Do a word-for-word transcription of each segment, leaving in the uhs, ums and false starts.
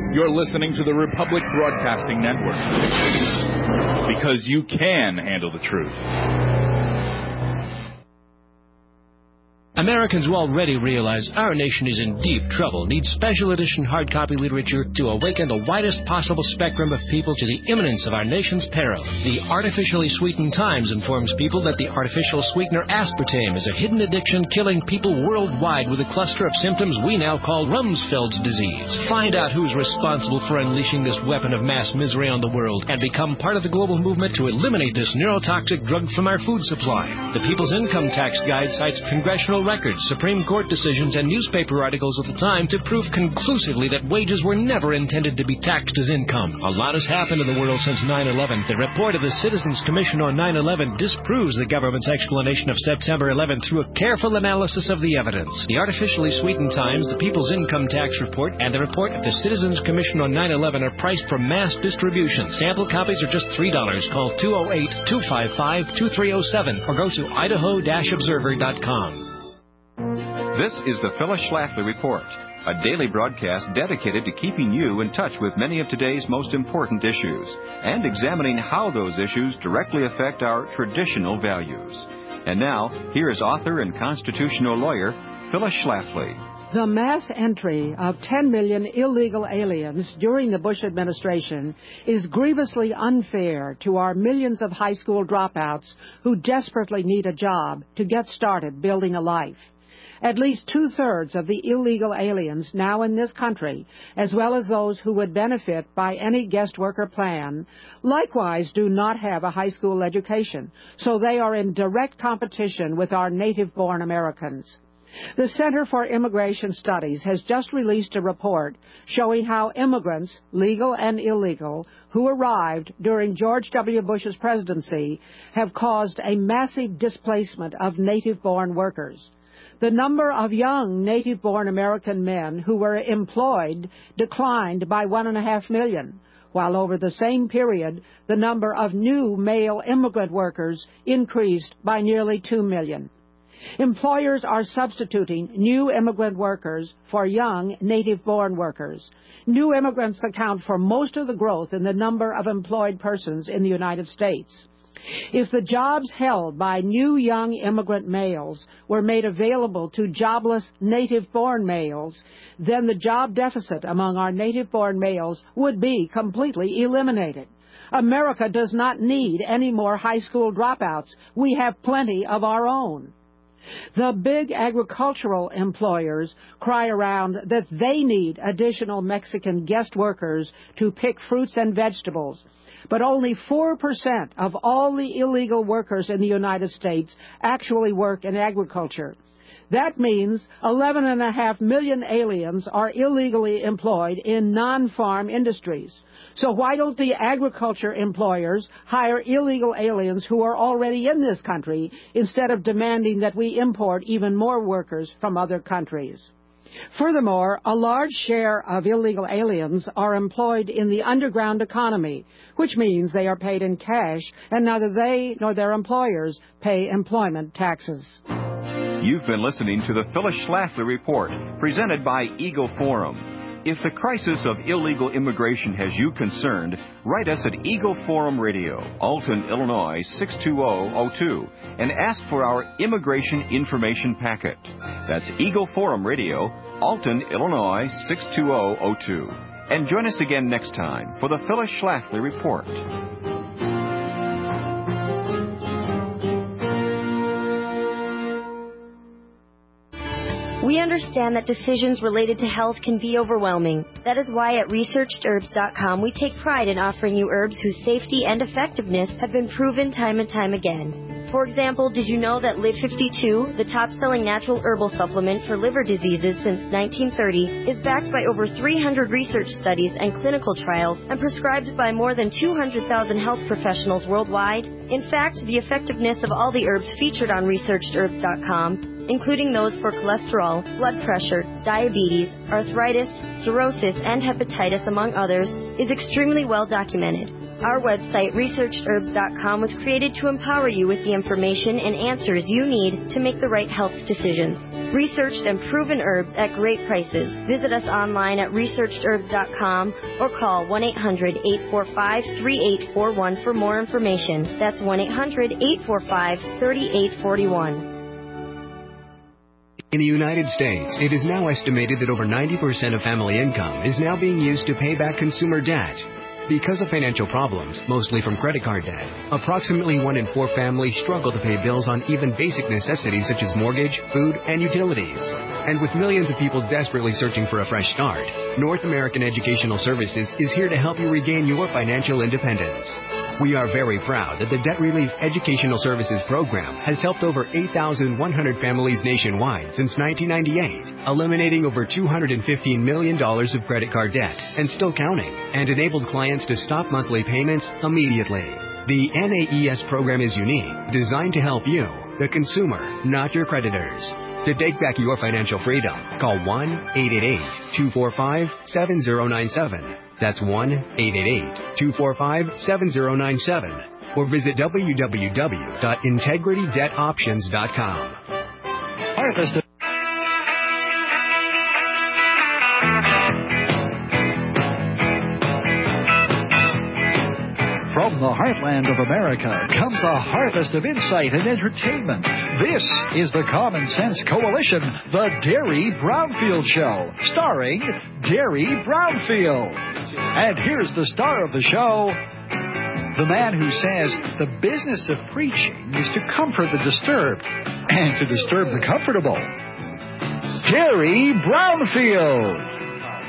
You're listening to the Republic Broadcasting Network. Because you can handle the truth. Americans who already realize our nation is in deep trouble need special edition hard copy literature to awaken the widest possible spectrum of people to the imminence of our nation's peril. The Artificially Sweetened Times informs people that the artificial sweetener aspartame is a hidden addiction killing people worldwide with a cluster of symptoms we now call Rumsfeld's disease. Find out who's responsible for unleashing this weapon of mass misery on the world and become part of the global movement to eliminate this neurotoxic drug from our food supply. The People's Income Tax Guide cites congressional records, Supreme Court decisions, and newspaper articles of the time to prove conclusively that wages were never intended to be taxed as income. A lot has happened in the world since nine eleven. The report of the Citizens Commission on nine eleven disproves the government's explanation of September eleventh through a careful analysis of the evidence. The Artificially Sweetened Times, the People's Income Tax Report, and the report of the Citizens Commission on nine eleven are priced for mass distribution. Sample copies are just three dollars. Call two oh eight, two five five, two three oh seven or go to idaho dash observer dot com. This is the Phyllis Schlafly Report, a daily broadcast dedicated to keeping you in touch with many of today's most important issues and examining how those issues directly affect our traditional values. And now, here is author and constitutional lawyer Phyllis Schlafly. The mass entry of ten million illegal aliens during the Bush administration is grievously unfair to our millions of high school dropouts who desperately need a job to get started building a life. At least two-thirds of the illegal aliens now in this country, as well as those who would benefit by any guest worker plan, likewise do not have a high school education, so they are in direct competition with our native-born Americans. The Center for Immigration Studies has just released a report showing how immigrants, legal and illegal, who arrived during George W. Bush's presidency have caused a massive displacement of native-born workers. The number of young native-born American men who were employed declined by one and a half million, while over the same period, the number of new male immigrant workers increased by nearly two million. Employers are substituting new immigrant workers for young native-born workers. New immigrants account for most of the growth in the number of employed persons in the United States. If the jobs held by new young immigrant males were made available to jobless native-born males, then the job deficit among our native-born males would be completely eliminated. America does not need any more high school dropouts. We have plenty of our own. The big agricultural employers cry around that they need additional Mexican guest workers to pick fruits and vegetables. But only four percent of all the illegal workers in the United States actually work in agriculture. That means eleven and a half million aliens are illegally employed in non-farm industries. So why don't the agriculture employers hire illegal aliens who are already in this country instead of demanding that we import even more workers from other countries? Furthermore, a large share of illegal aliens are employed in the underground economy, which means they are paid in cash, and neither they nor their employers pay employment taxes. You've been listening to the Phyllis Schlafly Report, presented by Eagle Forum. If the crisis of illegal immigration has you concerned, write us at Eagle Forum Radio, Alton, Illinois six two zero zero two, and ask for our Immigration Information Packet. That's Eagle Forum Radio, Alton, Illinois six two zero zero two. And join us again next time for the Phyllis Schlafly Report. We understand that decisions related to health can be overwhelming. That is why at researched herbs dot com we take pride in offering you herbs whose safety and effectiveness have been proven time and time again. For example, did you know that Live fifty-two, the top-selling natural herbal supplement for liver diseases since nineteen thirty, is backed by over three hundred research studies and clinical trials and prescribed by more than two hundred thousand health professionals worldwide? In fact, the effectiveness of all the herbs featured on researched herbs dot com, including those for cholesterol, blood pressure, diabetes, arthritis, cirrhosis, and hepatitis, among others, is extremely well documented. Our website, researched herbs dot com, was created to empower you with the information and answers you need to make the right health decisions. Researched and proven herbs at great prices. Visit us online at researched herbs dot com or call one eight hundred, eight four five, three eight four one for more information. That's one eight hundred, eight four five, three eight four one. In the United States, it is now estimated that over ninety percent of family income is now being used to pay back consumer debt. Because of financial problems, mostly from credit card debt, approximately one in four families struggle to pay bills on even basic necessities such as mortgage, food, and utilities. And with millions of people desperately searching for a fresh start, North American Educational Services is here to help you regain your financial independence. We are very proud that the Debt Relief Educational Services Program has helped over eight thousand one hundred families nationwide since nineteen ninety-eight, eliminating over two hundred fifteen million dollars of credit card debt and still counting, and enabled clients to stop monthly payments immediately. The N A E S program is unique, designed to help you, the consumer, not your creditors. To take back your financial freedom, call one eight eight eight, two four five, seven zero nine seven. That's one eight eight eight, two four five, seven zero nine seven. Or visit w w w dot integrity debt options dot com. Harvest. From the heartland of America comes a harvest of insight and entertainment. This is the Common Sense Coalition, the Derry Brownfield Show, starring Derry Brownfield. And here's the star of the show, the man who says the business of preaching is to comfort the disturbed and to disturb the comfortable, Derry Brownfield.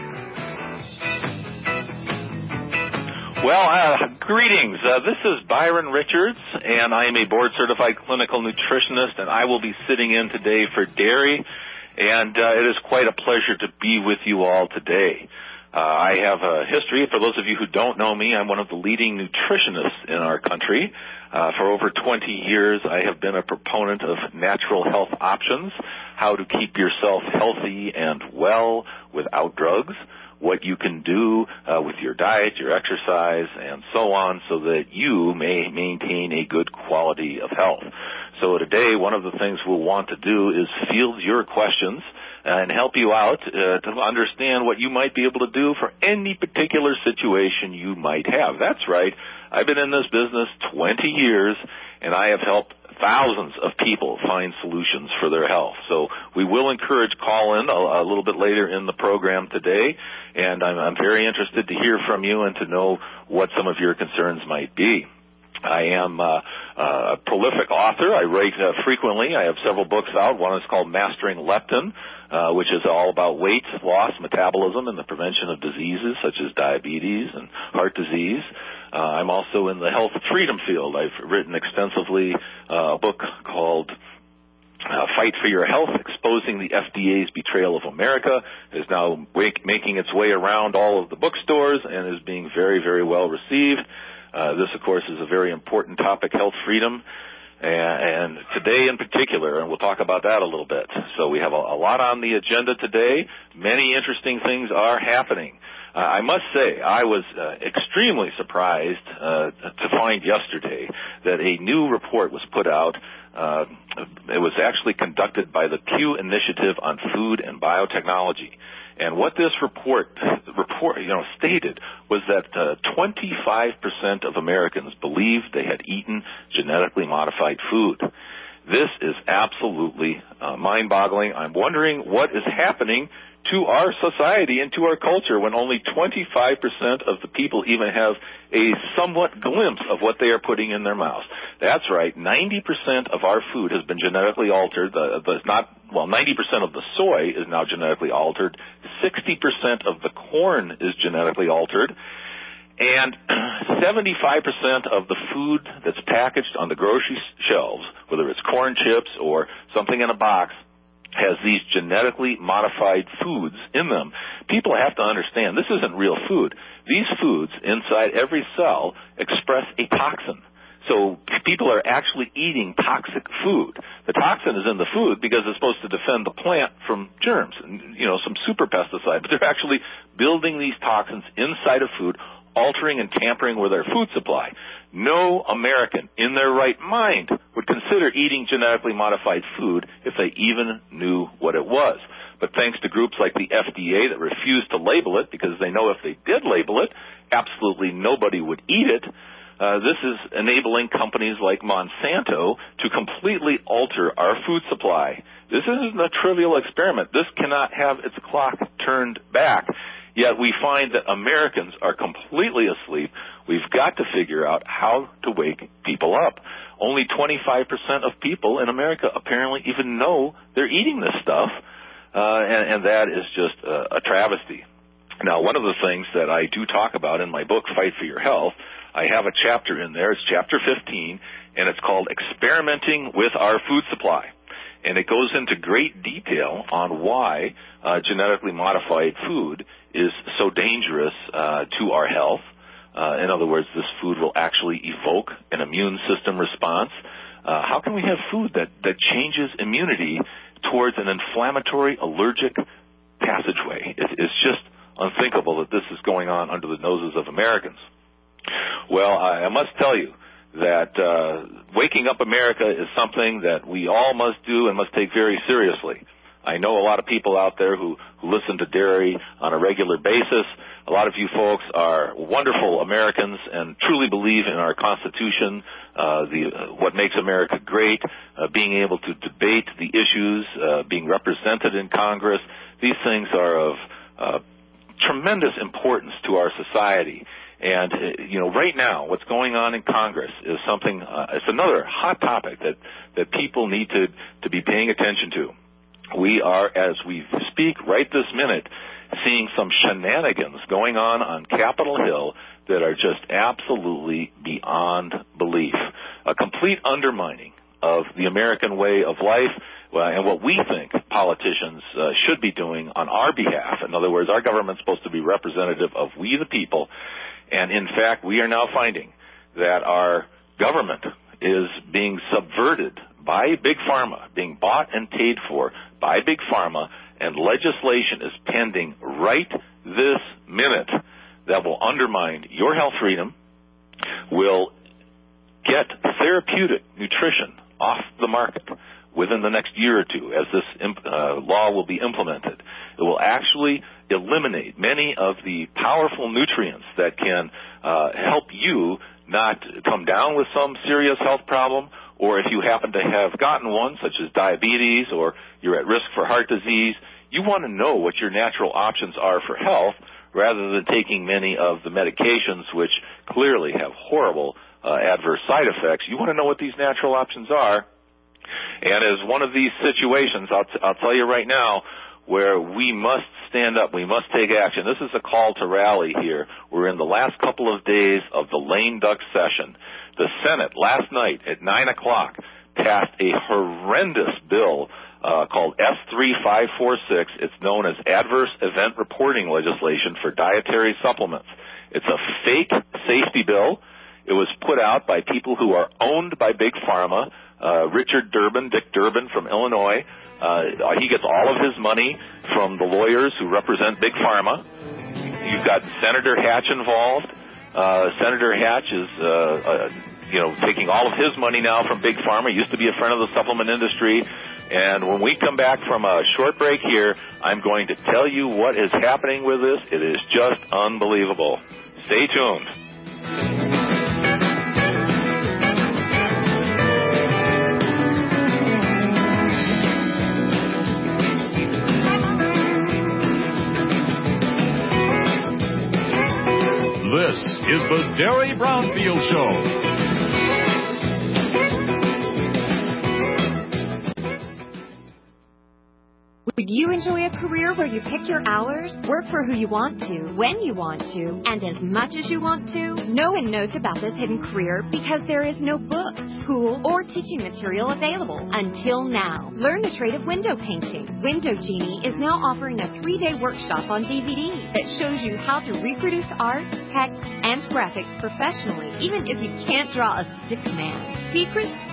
Well, uh, greetings. Uh, this is Byron Richards, and I am a board-certified clinical nutritionist, and I will be sitting in today for Derry, and uh, it is quite a pleasure to be with you all today. Uh, I have a history. For those of you who don't know me, I'm one of the leading nutritionists in our country. Uh, for over twenty years, I have been a proponent of natural health options, how to keep yourself healthy and well without drugs, what you can do uh, with your diet, your exercise, and so on, so that you may maintain a good quality of health. So today, one of the things we'll want to do is field your questions and help you out uh, to understand what you might be able to do for any particular situation you might have. That's right. I've been in this business twenty years, and I have helped thousands of people find solutions for their health. So we will encourage call-in a, a little bit later in the program today, and I'm, I'm very interested to hear from you and to know what some of your concerns might be. I am uh, a prolific author. I write uh, frequently. I have several books out. One is called Mastering Leptin, uh, which is all about weight loss, metabolism, and the prevention of diseases such as diabetes and heart disease. Uh, I'm also in the health freedom field. I've written extensively uh, a book called uh, Fight for Your Health, Exposing the F D A's Betrayal of America. It is now wake, making its way around all of the bookstores and is being very, very well received. Uh, this, of course, is a very important topic, health freedom, and, and today in particular, and we'll talk about that a little bit. So we have a, a lot on the agenda today. Many interesting things are happening. Uh, I must say, I was uh, extremely surprised uh, to find yesterday that a new report was put out. Uh, it was actually conducted by the Pew Initiative on Food and Biotechnology. And what this report, report, you know, stated was that uh, twenty-five percent of Americans believed they had eaten genetically modified food. This is absolutely uh, mind-boggling. I'm wondering what is happening to our society and to our culture when only twenty-five percent of the people even have a somewhat glimpse of what they are putting in their mouths. That's right, ninety percent of our food has been genetically altered. The, the not well, ninety percent of the soy is now genetically altered. sixty percent of the corn is genetically altered. And seventy-five percent of the food that's packaged on the grocery shelves, whether it's corn chips or something in a box, has these genetically modified foods in them. People have to understand this isn't real food. These foods inside every cell express a toxin. So people are actually eating toxic food. The toxin is in the food because it's supposed to defend the plant from germs and, you know, some super pesticide. But they're actually building these toxins inside of food altering and tampering with our food supply. No American in their right mind would consider eating genetically modified food if they even knew what it was. But thanks to groups like the F D A that refuse to label it because they know if they did label it, absolutely nobody would eat it, uh, this is enabling companies like Monsanto to completely alter our food supply. This isn't a trivial experiment. This cannot have its clock turned back. Yet we find that Americans are completely asleep. We've got to figure out how to wake people up. Only twenty-five percent of people in America apparently even know they're eating this stuff, uh, and, and that is just a, a travesty. Now, one of the things that I do talk about in my book, Fight for Your Health, I have a chapter in there. It's chapter fifteen, and it's called Experimenting with Our Food Supply. And it goes into great detail on why uh, genetically modified food is so dangerous uh, to our health. Uh, in other words, this food will actually evoke an immune system response. Uh, how can we have food that, that changes immunity towards an inflammatory allergic passageway? It, it's just unthinkable that this is going on under the noses of Americans. Well, I, I must tell you that uh, waking up America is something that we all must do and must take very seriously. I know a lot of people out there who, who listen to Dairy on a regular basis. A lot of you folks are wonderful Americans and truly believe in our Constitution, uh, the uh, what makes America great, uh, being able to debate the issues, uh, being represented in Congress. These things are of uh, tremendous importance to our society. And, uh, you know, right now, what's going on in Congress is something, uh, it's another hot topic that, that people need to, to be paying attention to. We are, as we speak right this minute, seeing some shenanigans going on on Capitol Hill that are just absolutely beyond belief. A complete undermining of the American way of life uh, and what we think politicians uh, should be doing on our behalf. In other words, our government's supposed to be representative of we the people. And, in fact, we are now finding that our government is being subverted by Big Pharma, being bought and paid for by Big Pharma, and legislation is pending right this minute that will undermine your health freedom, will get therapeutic nutrition off the market within the next year or two as this uh, law will be implemented. It will actually eliminate many of the powerful nutrients that can uh, help you not come down with some serious health problem, or if you happen to have gotten one, such as diabetes, or you're at risk for heart disease, you want to know what your natural options are for health rather than taking many of the medications which clearly have horrible uh, adverse side effects. You want to know what these natural options are. And as one of these situations, I'll, t- I'll tell you right now, where we must stand up, we must take action. This is a call to rally here. We're in the last couple of days of the lame duck session. The Senate last night at nine o'clock passed a horrendous bill uh, called S three five four six. It's known as Adverse Event Reporting Legislation for Dietary Supplements. It's a fake safety bill. It was put out by people who are owned by Big Pharma. Uh, Richard Durbin, Dick Durbin from Illinois. Uh, he gets all of his money from the lawyers who represent Big Pharma. You've got Senator Hatch involved. Uh, Senator Hatch is, uh, uh, you know, taking all of his money now from Big Pharma. He used to be a friend of the supplement industry. And when we come back from a short break here, I'm going to tell you what is happening with this. It is just unbelievable. Stay tuned. This is the Dairy Brownfield Show. Would you enjoy a career where you pick your hours, work for who you want to, when you want to, and as much as you want to? No one knows about this hidden career because there is no book, school, or teaching material available until now. Learn the trade of window painting. Window Genie is now offering a three-day workshop on D V D that shows you how to reproduce art, text, and graphics professionally, even if you can't draw a stick man. Secrets,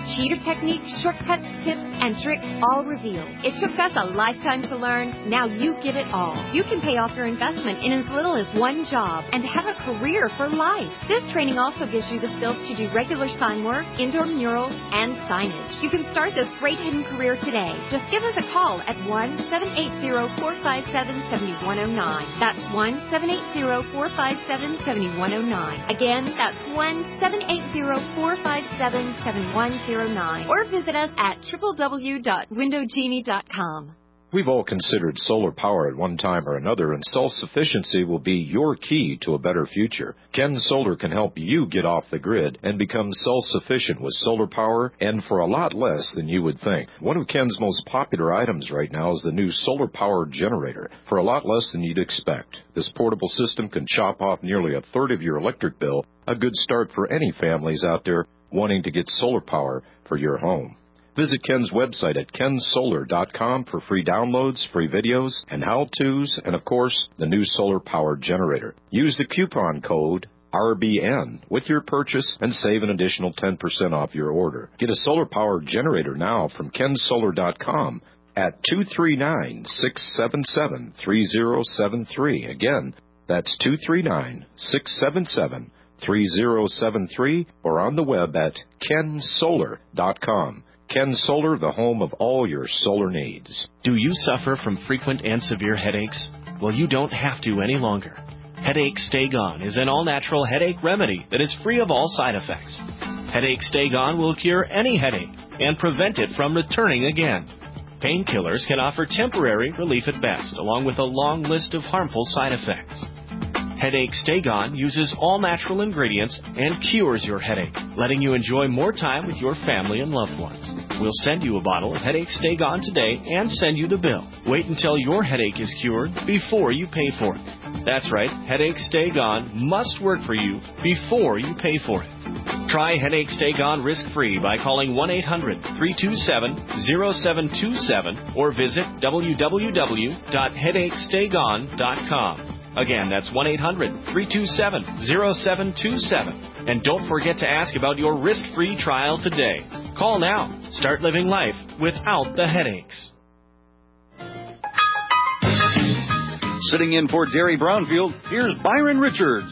cheater techniques, shortcuts, tips, and tricks all revealed. It took us a lifetime to learn. Now you get it all. You can pay off your investment in as little as one job and have a career for life. This training also gives you the skills to do regular sign work, indoor murals, and signage. You can start this great hidden career today. Just give us a call at one seven eight zero, four five seven, seven one zero nine. That's one seven eight zero, four five seven, seven one zero nine. Again, that's one seven eight zero, four five seven, seven one zero nine. Or visit us at w w w dot window genie dot com. We've all considered solar power at one time or another, and self-sufficiency will be your key to a better future. Ken Solar can help you get off the grid and become self-sufficient with solar power, and for a lot less than you would think. One of Ken's most popular items right now is the new solar power generator, for a lot less than you'd expect. This portable system can chop off nearly a third of your electric bill, a good start for any families out there wanting to get solar power for your home. Visit Ken's website at ken solar dot com for free downloads, free videos, and how-tos, and, of course, the new solar power generator. Use the coupon code R B N with your purchase and save an additional ten percent off your order. Get a solar power generator now from ken solar dot com at two three nine, six seven seven, three zero seven three. Again, that's two three nine, six seven seven, three zero seven three, or on the web at ken solar dot com. Ken Solar, the home of all your solar needs. Do you suffer from frequent and severe headaches? Well, you don't have to any longer. Headache Stay Gone is an all-natural headache remedy that is free of all side effects. Headache Stay Gone will cure any headache and prevent it from returning again. Painkillers can offer temporary relief at best, along with a long list of harmful side effects. Headache Stay Gone uses all-natural ingredients and cures your headache, letting you enjoy more time with your family and loved ones. We'll send you a bottle of Headache Stay Gone today and send you the bill. Wait until your headache is cured before you pay for it. That's right, Headache Stay Gone must work for you before you pay for it. Try Headache Stay Gone risk-free by calling one eight hundred, three two seven, zero seven two seven or visit w w w dot headache stay gone dot com. Again, that's one eight hundred, three two seven, zero seven two seven. And don't forget to ask about your risk-free trial today. Call now. Start living life without the headaches. Sitting in for Derry Brownfield, here's Byron Richards.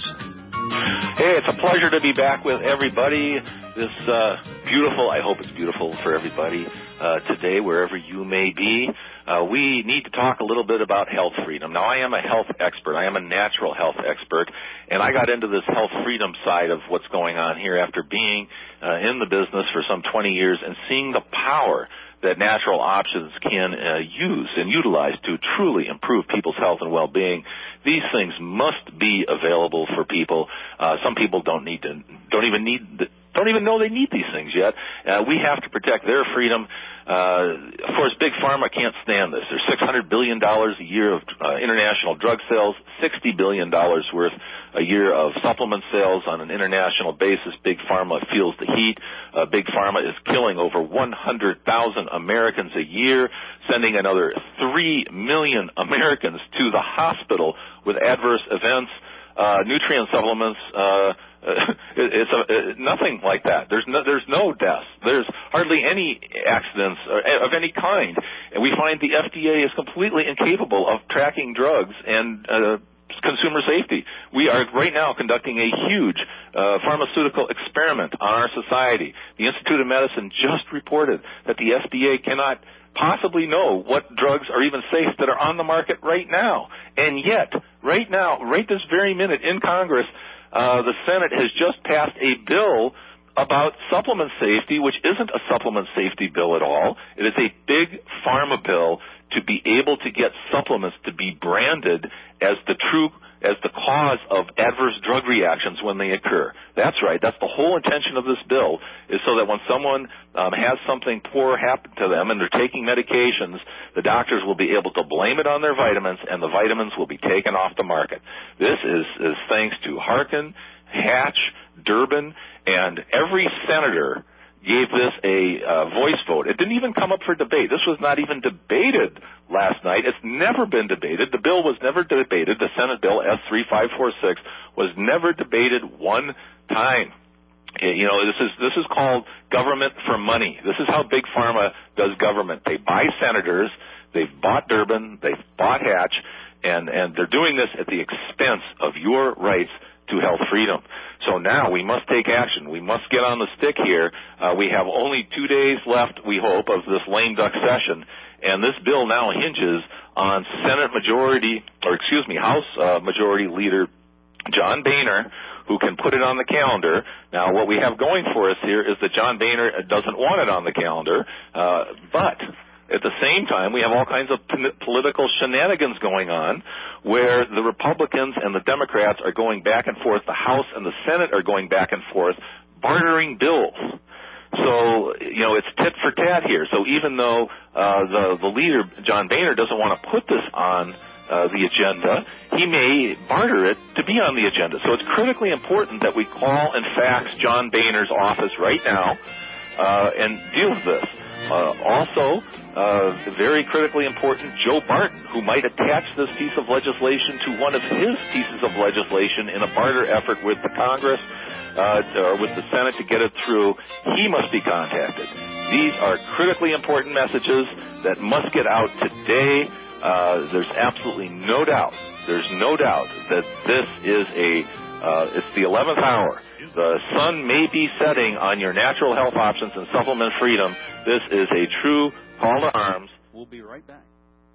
Hey, it's a pleasure to be back with everybody. This uh, beautiful, I hope it's beautiful for everybody uh, today, wherever you may be. Uh, we need to talk a little bit about health freedom. Now, I am a health expert. I am a natural health expert, and I got into this health freedom side of what's going on here after being uh, in the business for some twenty years and seeing the power that natural options can uh, use and utilize to truly improve people's health and well-being. These things must be available for people. Uh, some people don't need to, don't even need, the, don't even know they need these things yet. Uh, we have to protect their freedom. Uh, of course, Big Pharma can't stand this. There's six hundred billion dollars a year of uh, international drug sales, sixty billion dollars worth a year of supplement sales on an international basis. Big Pharma feels the heat. Uh, Big Pharma is killing over one hundred thousand Americans a year, sending another three million Americans to the hospital with adverse events. Uh, nutrient supplements, uh, it's a, uh, nothing like that. There's no, there's no deaths. There's hardly any accidents of any kind. And we find the F D A is completely incapable of tracking drugs and uh, consumer safety. We are right now conducting a huge uh, pharmaceutical experiment on our society. The Institute of Medicine just reported that the F D A cannot possibly know what drugs are even safe that are on the market right now. And yet, right now, right this very minute in Congress, uh, the Senate has just passed a bill about supplement safety, which isn't a supplement safety bill at all. It is a big pharma bill to be able to get supplements to be branded as the true as the cause of adverse drug reactions when they occur. That's right. That's the whole intention of this bill, is so that when someone um, has something poor happen to them and they're taking medications, the doctors will be able to blame it on their vitamins, and the vitamins will be taken off the market. This is, is thanks to Harkin, Hatch, Durbin, and every senator gave this a uh, voice vote. It didn't even come up for debate. This was not even debated last night. It's never been debated. The bill was never debated. The Senate bill, S three five four six, was never debated one time. You know, this is this is called government for money. This is how Big Pharma does government. They buy senators, they've bought Durbin, they've bought Hatch, and, and they're doing this at the expense of your rights to health freedom. So now we must take action. We must get on the stick here. Uh, we have only two days left, we hope, of this lame duck session, and this bill now hinges on Senate Majority, or excuse me, House uh, Majority Leader John Boehner, who can put it on the calendar. Now, what we have going for us here is that John Boehner doesn't want it on the calendar, uh, but at the same time, we have all kinds of political shenanigans going on where the Republicans and the Democrats are going back and forth. The House and the Senate are going back and forth, bartering bills. So, you know, it's tit for tat here. So even though uh, the, the leader, John Boehner, doesn't want to put this on uh, the agenda, he may barter it to be on the agenda. So it's critically important that we call and fax John Boehner's office right now uh, and deal with this. Uh, also, uh, very critically important, Joe Barton, who might attach this piece of legislation to one of his pieces of legislation in a barter effort with the Congress uh, or with the Senate to get it through, he must be contacted. These are critically important messages that must get out today. Uh, there's absolutely no doubt, there's no doubt that this is a, uh, it's the eleventh hour. The sun may be setting on your natural health options and supplement freedom. This is a true call to arms. We'll be right back.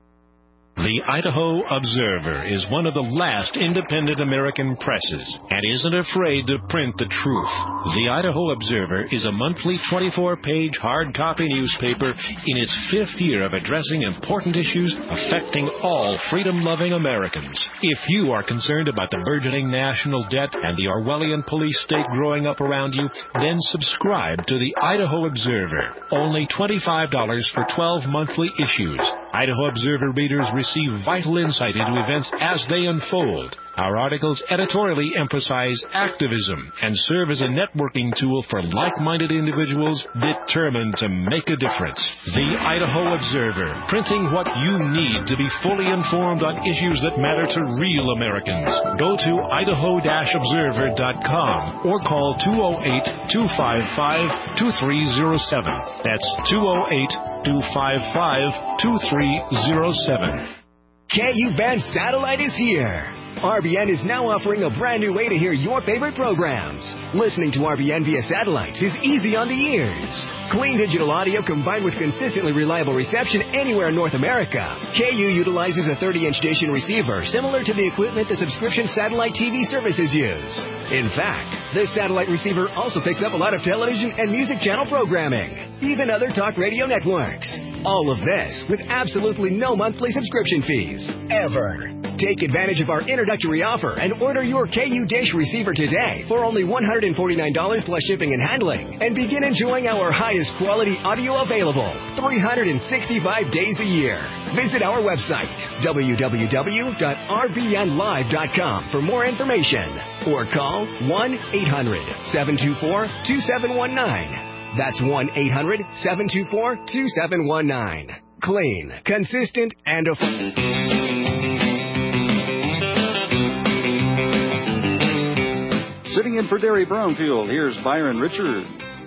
The Idaho Observer is one of the last independent American presses and isn't afraid to print the truth. The Idaho Observer is a monthly twenty-four page hard copy newspaper in its fifth year of addressing important issues affecting all freedom-loving Americans. If you are concerned about the burgeoning national debt and the Orwellian police state growing up around you, then subscribe to the Idaho Observer. Only twenty-five dollars for twelve monthly issues. Idaho Observer readers receive vital insight into events as they unfold. Our articles editorially emphasize activism and serve as a networking tool for like-minded individuals determined to make a difference. The Idaho Observer, printing what you need to be fully informed on issues that matter to real Americans. Go to idaho dash observer dot com or call two oh eight, two five five, two three oh seven. That's two oh eight, two five five, two three oh seven. K U Band Satellite is here. R B N is now offering a brand new way to hear your favorite programs. Listening to R B N via satellite is easy on the ears. Clean digital audio combined with consistently reliable reception anywhere in North America. K U utilizes a thirty inch dish and receiver similar to the equipment the subscription satellite T V services use. In fact, this satellite receiver also picks up a lot of television and music channel programming, even other talk radio networks. All of this with absolutely no monthly subscription fees, ever. Take advantage of our introductory offer and order your K U dish receiver today for only one hundred forty-nine dollars plus shipping and handling, and begin enjoying our highest quality audio available three hundred sixty-five days a year. Visit our website, w w w dot r b n live dot com, for more information, or call one eight hundred, seven two four, two seven one nine. That's one eight hundred, seven two four, two seven one nine. Clean, consistent, and affordable. Sitting in for Derry Brownfield, here's Byron Richards.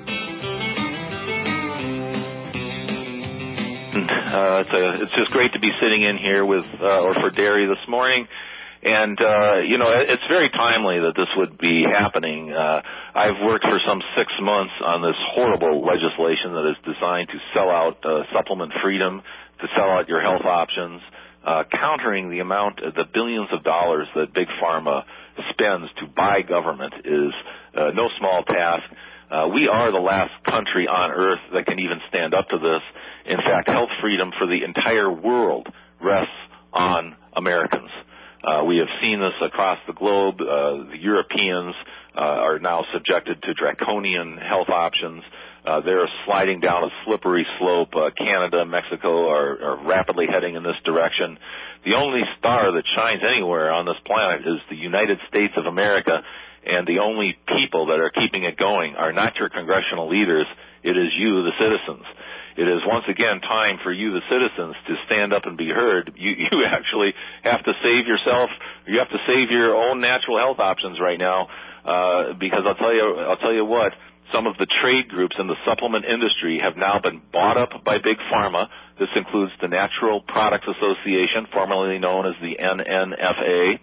Uh, it's, a, it's just great to be sitting in here with, uh, or for Derry this morning. And, uh, you know, it's very timely that this would be happening. Uh, I've worked for some six months on this horrible legislation that is designed to sell out uh, supplement freedom, to sell out your health options, uh, countering the amount, the billions of dollars that Big Pharma spends to buy government is uh, no small task. Uh, we are the last country on earth that can even stand up to this. In fact, health freedom for the entire world rests on Americans. Uh, we have seen this across the globe. Uh, the Europeans uh, are now subjected to draconian health options. Uh, they're sliding down a slippery slope. Uh, Canada, Mexico are, are rapidly heading in this direction. The only star that shines anywhere on this planet is the United States of America, and the only people that are keeping it going are not your congressional leaders. It is you, the citizens. It is once again time for you, the citizens, to stand up and be heard. You, you actually have to save yourself. You have to save your own natural health options right now, uh, because I'll tell you, I'll tell you what. Some of the trade groups in the supplement industry have now been bought up by Big Pharma. This includes the Natural Products Association, formerly known as the N N F A.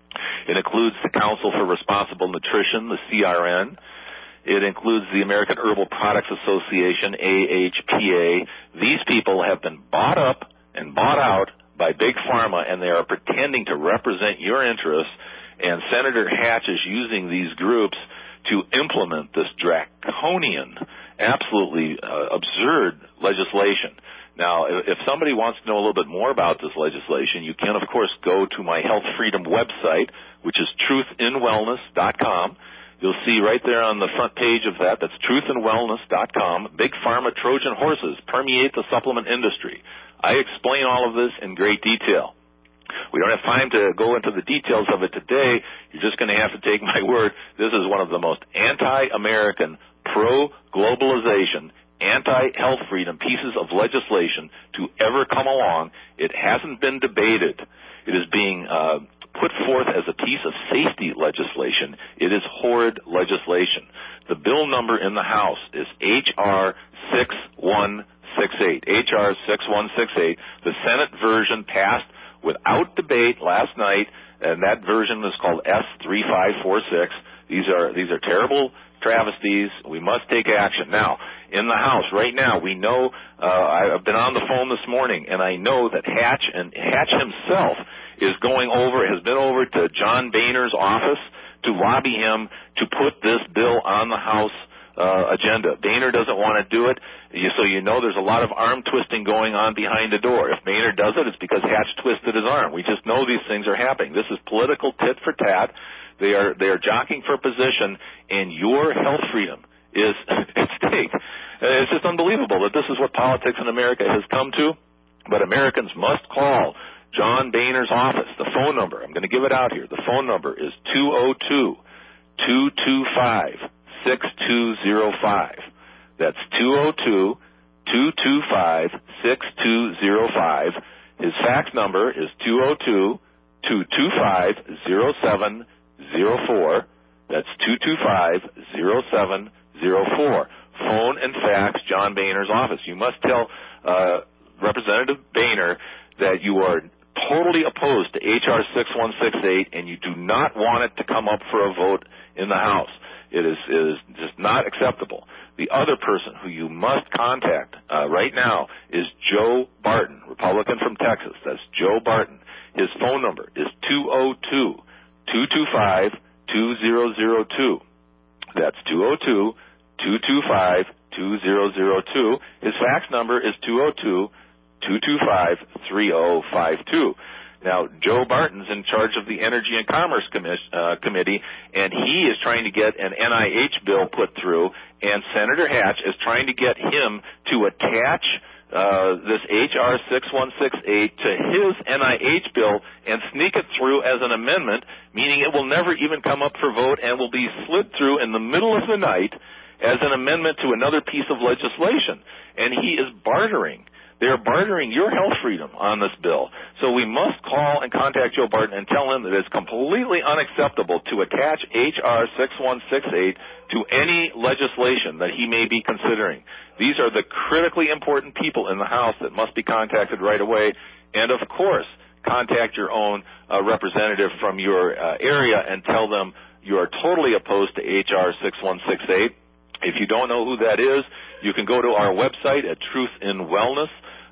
It includes the Council for Responsible Nutrition, the C R N. It includes the American Herbal Products Association, A H P A. These people have been bought up and bought out by Big Pharma, and they are pretending to represent your interests, and Senator Hatch is using these groups to implement this draconian, absolutely uh, absurd legislation. Now, if somebody wants to know a little bit more about this legislation, you can, of course, go to my Health Freedom website, which is truth in wellness dot com. You'll see right there on the front page of that, that's truth in wellness dot com, Big Pharma Trojan horses permeate the supplement industry. I explain all of this in great detail. We don't have time to go into the details of it today. You're just going to have to take my word. This is one of the most anti-American, pro-globalization, anti-health freedom pieces of legislation to ever come along. It hasn't been debated. It is being uh, put forth as a piece of safety legislation. It is horrid legislation. The bill number in the House is H R six one six eight. H R six one six eight. The Senate version passed without debate last night, and that version is called S three five four six. These are these are terrible travesties. We must take action. Now, in the House right now, we know, uh, I've been on the phone this morning, and I know that Hatch, and Hatch himself is going over, has been over to John Boehner's office to lobby him to put this bill on the House Uh, agenda. Boehner doesn't want to do it, so you know there's a lot of arm twisting going on behind the door. If Boehner does it, it's because Hatch twisted his arm. We just know these things are happening. This is political tit for tat. They are they are jockeying for position, and your health freedom is at stake. It's just unbelievable that this is what politics in America has come to. But Americans must call John Boehner's office. The phone number, I'm going to give it out here. The phone number is two oh two, two two five, six two zero five. That's two oh two, two two five, six two zero five. His fax number is two oh two, two two five, zero seven zero four. That's two two five, zero seven zero four. Phone and fax John Boehner's office. You must tell uh, Representative Boehner that you are totally opposed to H R six one six eight and you do not want it to come up for a vote in the House. It is, it is just not acceptable. The other person who you must contact uh, right now is Joe Barton, Republican from Texas. That's Joe Barton. His phone number is two oh two, two two five, two zero zero two. That's two oh two, two two five, two zero zero two. His fax number is two oh two, two two five, three oh five two. Now, Joe Barton's in charge of the Energy and Commerce Commis- uh, Committee, and he is trying to get an N I H bill put through, and Senator Hatch is trying to get him to attach uh, this H R six one six eight to his N I H bill and sneak it through as an amendment, meaning it will never even come up for vote and will be slid through in the middle of the night as an amendment to another piece of legislation. And he is bartering. They are bartering your health freedom on this bill. So we must call and contact Joe Barton and tell him that it's completely unacceptable to attach H R six one six eight to any legislation that he may be considering. These are the critically important people in the House that must be contacted right away. And, of course, contact your own uh, representative from your uh, area and tell them you are totally opposed to H R six one six eight. If you don't know who that is, you can go to our website at truth in wellness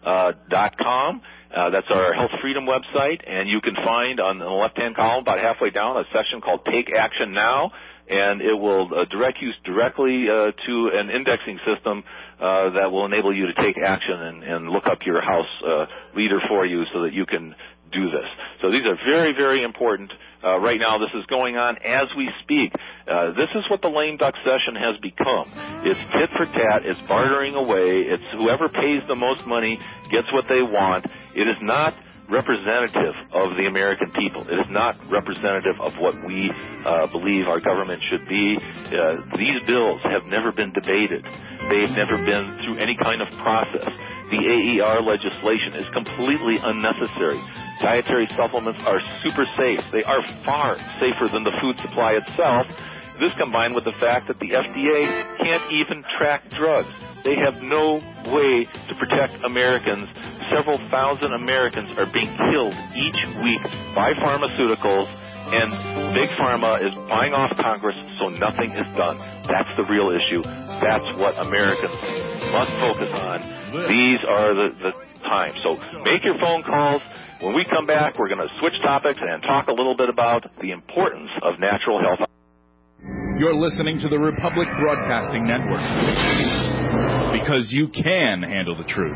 dot com. Uh, that's our Health Freedom website, and you can find on the left-hand column, about halfway down, a section called Take Action Now, and it will uh, direct you directly uh, to an indexing system uh, that will enable you to take action and, and look up your House uh, leader for you so that you can do this. So these are very, very important. Uh, right now, this is going on as we speak. Uh, this is what the lame duck session has become. It's tit for tat. It's bartering away. It's whoever pays the most money gets what they want. It is not representative of the American people. It is not representative of what we uh, believe our government should be. Uh, these bills have never been debated. They've never been through any kind of process. The A E R legislation is completely unnecessary. Dietary supplements are super safe. They are far safer than the food supply itself. This combined with the fact that the F D A can't even track drugs. They have no way to protect Americans. Several thousand Americans are being killed each week by pharmaceuticals, and Big Pharma is buying off Congress, so nothing is done. That's the real issue. That's what Americans must focus on. These are the, the times. So make your phone calls. When we come back, we're going to switch topics and talk a little bit about the importance of natural health. You're listening to the Republic Broadcasting Network, because you can handle the truth.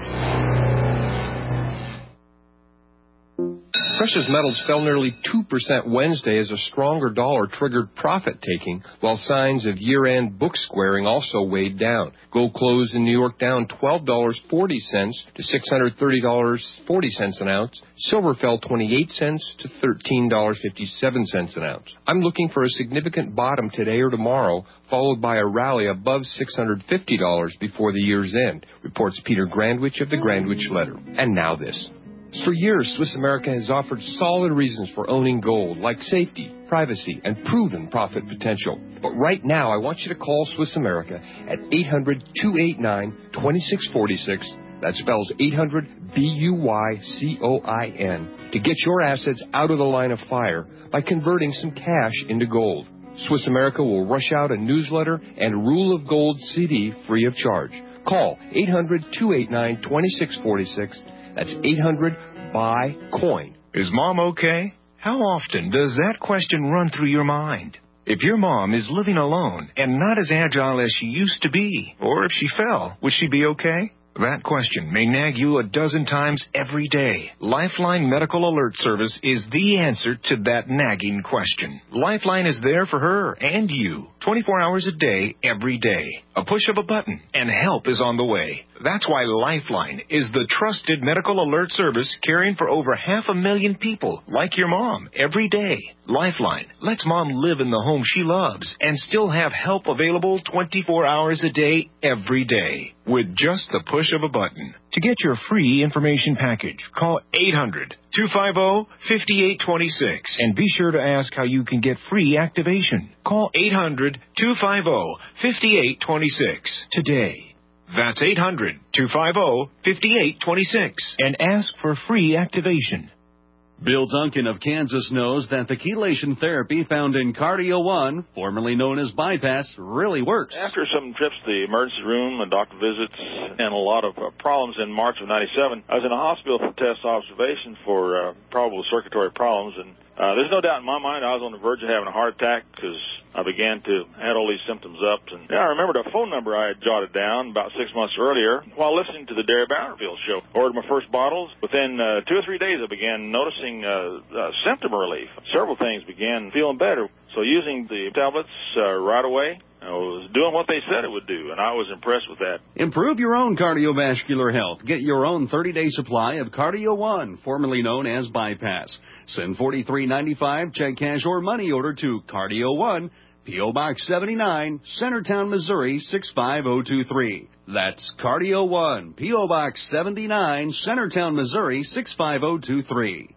Precious metals fell nearly two percent Wednesday as a stronger dollar triggered profit-taking, while signs of year-end book squaring also weighed down. Gold closed in New York down twelve dollars and forty cents to six hundred thirty dollars and forty cents an ounce. Silver fell twenty-eight cents to thirteen dollars and fifty-seven cents an ounce. I'm looking for a significant bottom today or tomorrow, followed by a rally above six hundred fifty dollars before the year's end, reports Peter Grandwich of the Grandwich Letter. And now this. For years, Swiss America has offered solid reasons for owning gold, like safety, privacy, and proven profit potential. But right now, I want you to call Swiss America at eight hundred, two eight nine, two six four six. That spells eight hundred B U Y C O I N to get your assets out of the line of fire by converting some cash into gold. Swiss America will rush out a newsletter and Rule of Gold C D free of charge. Call eight hundred, two eight nine, two six four six. That's eight hundred B U Y coin. Is Mom okay? How often does that question run through your mind? If your mom is living alone and not as agile as she used to be, or if she fell, would she be okay? That question may nag you a dozen times every day. Lifeline Medical Alert Service is the answer to that nagging question. Lifeline is there for her and you, twenty-four hours a day, every day. A push of a button, and help is on the way. That's why Lifeline is the trusted medical alert service caring for over half a million people, like your mom, every day. Lifeline lets mom live in the home she loves and still have help available twenty-four hours a day, every day, with just the push of a button. To get your free information package, call eight hundred, two five zero, five eight two six and be sure to ask how you can get free activation. Call eight hundred, two five zero, five eight two six today. That's eight hundred, two five zero, five eight two six and ask for free activation. Bill Duncan of Kansas knows that the chelation therapy found in Cardio One, formerly known as Bypass, really works. After some trips to the emergency room and doctor visits and a lot of uh, problems in March of ninety-seven, I was in a hospital for test observation for uh, probable circulatory problems, and uh, there's no doubt in my mind I was on the verge of having a heart attack because I began to add all these symptoms up. And yeah, I remembered a phone number I had jotted down about six months earlier while listening to the Derry Brownfield show. Ordered my first bottles. Within uh, two or three days, I began noticing uh, uh, symptom relief. Several things began feeling better. So using the tablets uh, right away, I was doing what they said it would do, and I was impressed with that. Improve your own cardiovascular health. Get your own thirty-day supply of Cardio One, formerly known as Bypass. Send forty-three ninety-five, check, cash, or money order to Cardio One, P O. Box seventy-nine, Centertown, Missouri, six five zero two three. That's Cardio One, P O. Box seventy-nine, Centertown, Missouri, six five zero two three.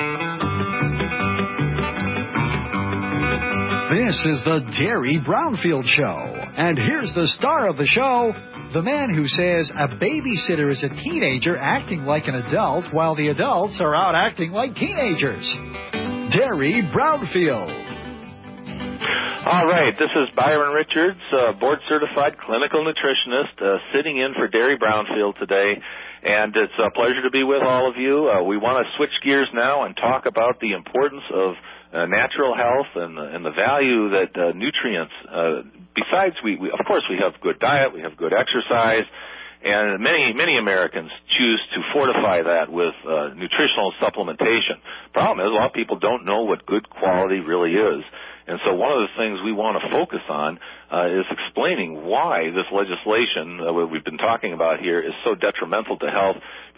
This is the Derry Brownfield Show. And here's the star of the show, the man who says a babysitter is a teenager acting like an adult while the adults are out acting like teenagers. Derry Brownfield. All right, this is Byron Richards, uh, board-certified clinical nutritionist, uh, sitting in for Derry Brownfield today, and it's a pleasure to be with all of you. Uh, we want to switch gears now and talk about the importance of uh, natural health and, and the value that uh, nutrients, uh, besides we, we, of course, we have good diet, we have good exercise, and many, many Americans choose to fortify that with uh, nutritional supplementation. Problem is, a lot of people don't know what good quality really is. And so one of the things we want to focus on uh, is explaining why this legislation uh, we've been talking about here is so detrimental to health,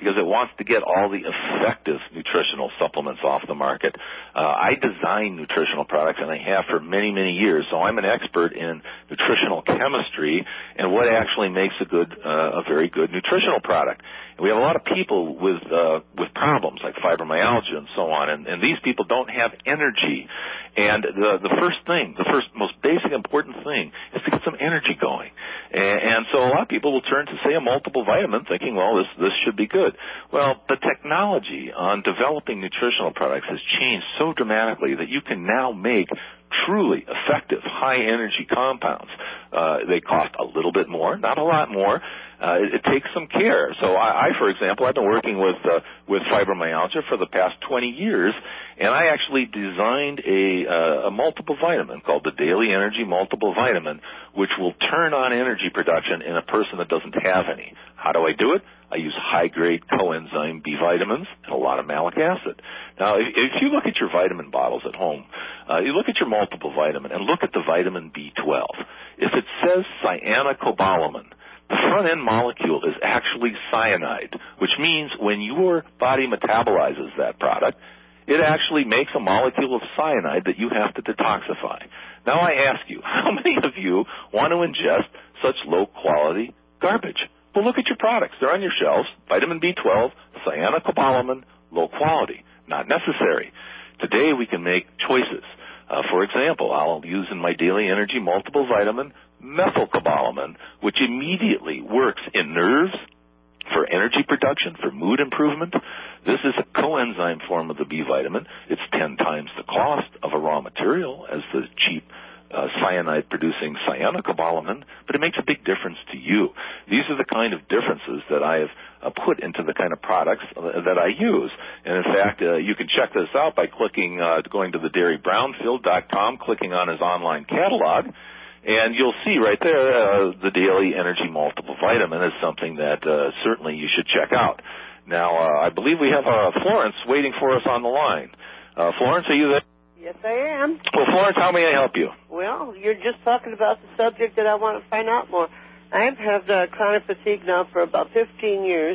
because it wants to get all the effective nutritional supplements off the market. Uh, I design nutritional products, and I have for many, many years, so I'm an expert in nutritional chemistry and what actually makes a good, uh, a very good nutritional product. And we have a lot of people with uh, with problems like fibromyalgia and so on, and, and these people don't have energy. And the the first thing, the first most basic important thing is to get some energy going. And, and so a lot of people will turn to, say, a multiple vitamin thinking, well, this this should be good. Well, the technology on developing nutritional products has changed so dramatically that you can now make truly effective high-energy compounds. Uh, they cost a little bit more, not a lot more. Uh, it, it takes some care. So I, I, for example, I've been working with uh, with fibromyalgia for the past twenty years, and I actually designed a, uh, a multiple vitamin called the Daily Energy Multiple Vitamin, which will turn on energy production in a person that doesn't have any. How do I do it? I use high-grade coenzyme B vitamins and a lot of malic acid. Now, if, if you look at your vitamin bottles at home, uh, you look at your multiple vitamin and look at the vitamin B twelve. If it says cyanocobalamin, the front-end molecule is actually cyanide, which means when your body metabolizes that product, it actually makes a molecule of cyanide that you have to detoxify. Now I ask you, how many of you want to ingest such low-quality garbage? Well, look at your products. They're on your shelves. Vitamin B twelve, cyanocobalamin, low quality, not necessary. Today we can make choices. Uh, for example, I'll use in my Daily Energy Multiple Vitamin methylcobalamin, which immediately works in nerves, for energy production, for mood improvement. This is a coenzyme form of the B vitamin. It's ten times the cost of a raw material as the cheap Uh, cyanide-producing cyanocobalamin, but it makes a big difference to you. These are the kind of differences that I have uh, put into the kind of products uh, that I use. And, in fact, uh, you can check this out by clicking, uh, going to the dairy brownfield dot com, clicking on his online catalog, and you'll see right there uh, the Daily Energy Multiple Vitamin is something that uh, certainly you should check out. Now, uh, I believe we have uh, Florence waiting for us on the line. Uh, Florence, are you there? Yes, I am. Well, Florence, how may I help you? Well, you're just talking about the subject that I want to find out more. I have had uh, chronic fatigue now for about fifteen years,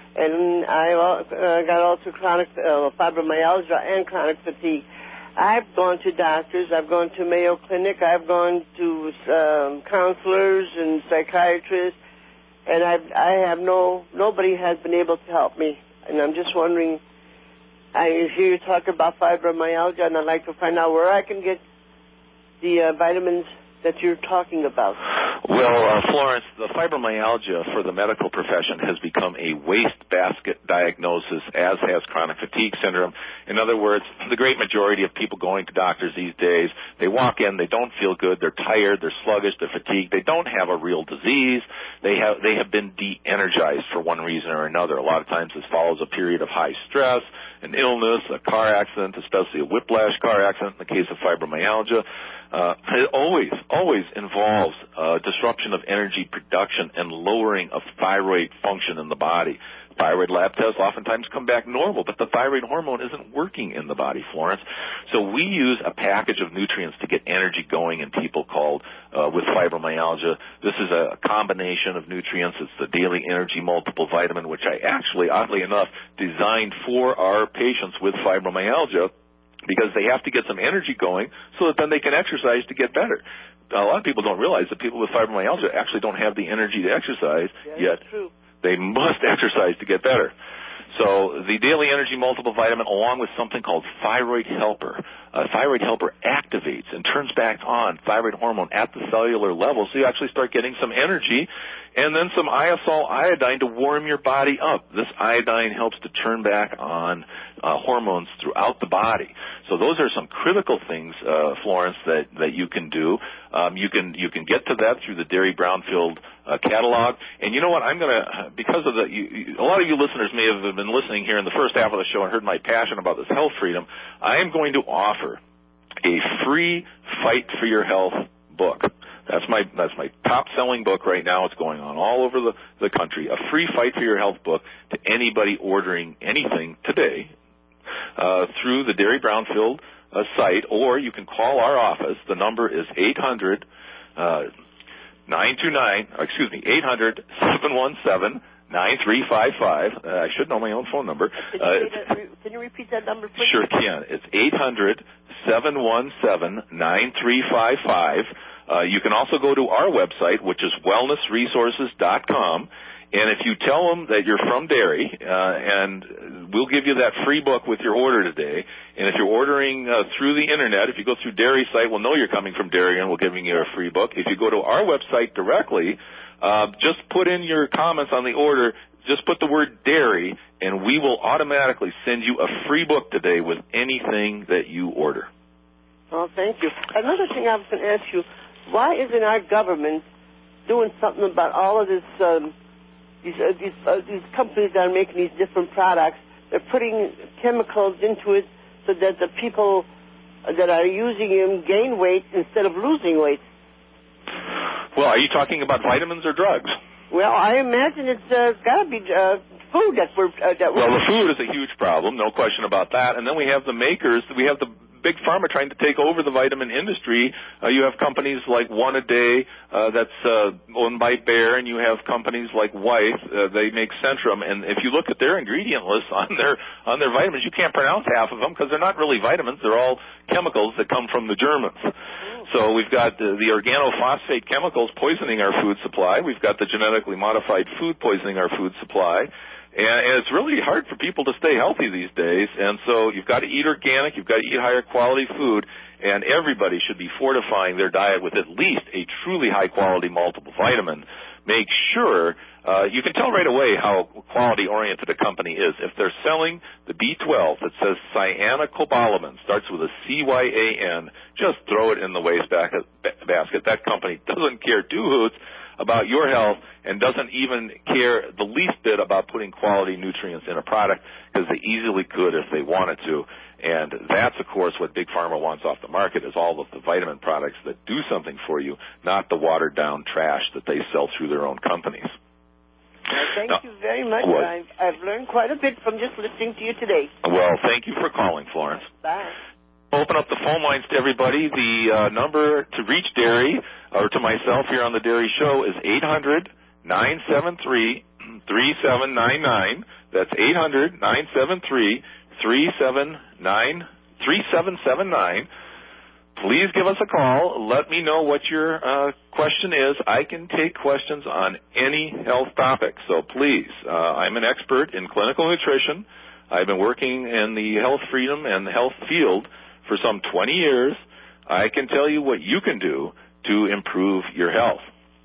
and I uh, got also chronic uh, fibromyalgia and chronic fatigue. I've gone to doctors. I've gone to Mayo Clinic. I've gone to um, counselors and psychiatrists, and I've, I have no, nobody has been able to help me. And I'm just wondering, I hear you talk about fibromyalgia, and I'd like to find out where I can get the uh, vitamins that you're talking about. Well, uh, Florence, the fibromyalgia for the medical profession has become a wastebasket diagnosis, as has chronic fatigue syndrome. In other words, the great majority of people going to doctors these days, they walk in, they don't feel good, they're tired, they're sluggish, they're fatigued, they don't have a real disease, they have they have been de-energized for one reason or another. A lot of times this follows a period of high stress, an illness, a car accident, especially a whiplash car accident in the case of fibromyalgia. Uh, it always, always involves uh, disruption of energy production and lowering of thyroid function in the body. Thyroid lab tests oftentimes come back normal, but the thyroid hormone isn't working in the body, Florence. So we use a package of nutrients to get energy going in people called uh, with fibromyalgia. This is a combination of nutrients. It's the Daily Energy Multiple Vitamin, which I actually, oddly enough, designed for our patients with fibromyalgia, because they have to get some energy going so that then they can exercise to get better. A lot of people don't realize that people with fibromyalgia actually don't have the energy to exercise yeah, yet. That's true. They must exercise to get better. So the Daily Energy Multiple Vitamin, along with something called Thyroid Helper. Uh, Thyroid Helper activates and turns back on thyroid hormone at the cellular level, so you actually start getting some energy, and then some iosol iodine to warm your body up. This iodine helps to turn back on uh, hormones throughout the body. So those are some critical things, uh, Florence, that, that you can do. Um, you can you can get to that through the Dairy Brownfield uh, catalog. And you know what? I'm going to, because of the, you, you, a lot of you listeners may have been listening here in the first half of the show and heard my passion about this health freedom. I am going to offer a free Fight for Your Health book. That's my that's my top-selling book right now. It's going on all over the, the country. A free Fight for Your Health book to anybody ordering anything today uh, through the Dairy Brownfield uh, site, or you can call our office. The number is eight hundred nine two nine, excuse me, eight hundred seven one seven nine three five five. Uh, I should know my own phone number. Can you, Uh, that, can you repeat that number, please? Sure can. It's eight hundred, seven one seven, nine three five five. Uh, you can also go to our website, which is wellness resources dot com. And if you tell them that you're from Derry, uh, and we'll give you that free book with your order today. And if you're ordering uh, through the Internet, if you go through Derry site, we'll know you're coming from Derry and we're giving you a free book. If you go to our website directly, uh, just put in your comments on the order, just put the word Derry, and we will automatically send you a free book today with anything that you order. Oh, thank you. Another thing I was going to ask you, why isn't our government doing something about all of this, um, these, uh, these, uh, these companies that are making these different products? They're putting chemicals into it so that the people that are using them gain weight instead of losing weight. Well, are you talking about vitamins or drugs? Well, I imagine it's uh, got to be uh, food that we're... Uh, that well, we're... the food is a huge problem, no question about that. And then we have the makers. We have the big pharma trying to take over the vitamin industry. Uh, you have companies like One A Day uh, that's uh, owned by Bayer, and you have companies like Wyeth. Uh, they make Centrum, and if you look at their ingredient list on their on their vitamins, you can't pronounce half of them because they're not really vitamins. They're all chemicals that come from the Germans. So we've got the, the organophosphate chemicals poisoning our food supply. We've got the genetically modified food poisoning our food supply. And it's really hard for people to stay healthy these days. And so you've got to eat organic. You've got to eat higher quality food. And everybody should be fortifying their diet with at least a truly high quality multiple vitamin. Make sure, uh, you can tell right away how quality oriented a company is. If they're selling the B twelve that says cyanocobalamin, starts with a C Y A N, just throw it in the waste basket. That company doesn't care two hoots about your health and doesn't even care the least bit about putting quality nutrients in a product because they easily could if they wanted to. And that's, of course, what Big Pharma wants off the market is all of the vitamin products that do something for you, not the watered-down trash that they sell through their own companies. Well, thank now, you very much. What? I've, I've learned quite a bit from just listening to you today. Well, thank you for calling, Florence. Bye. Open up the phone lines to everybody. The uh, number to reach Derry or to myself here on the Derry Show is eight hundred, nine seven three, three seven nine nine. That's eight hundred, nine seven three, three seven nine, three seven seven nine. Please give us a call. Let me know what your uh, question is. I can take questions on any health topic. So please, uh, I'm an expert in clinical nutrition. I've been working in the health freedom and the health field for some twenty years. I can tell you what you can do to improve your health.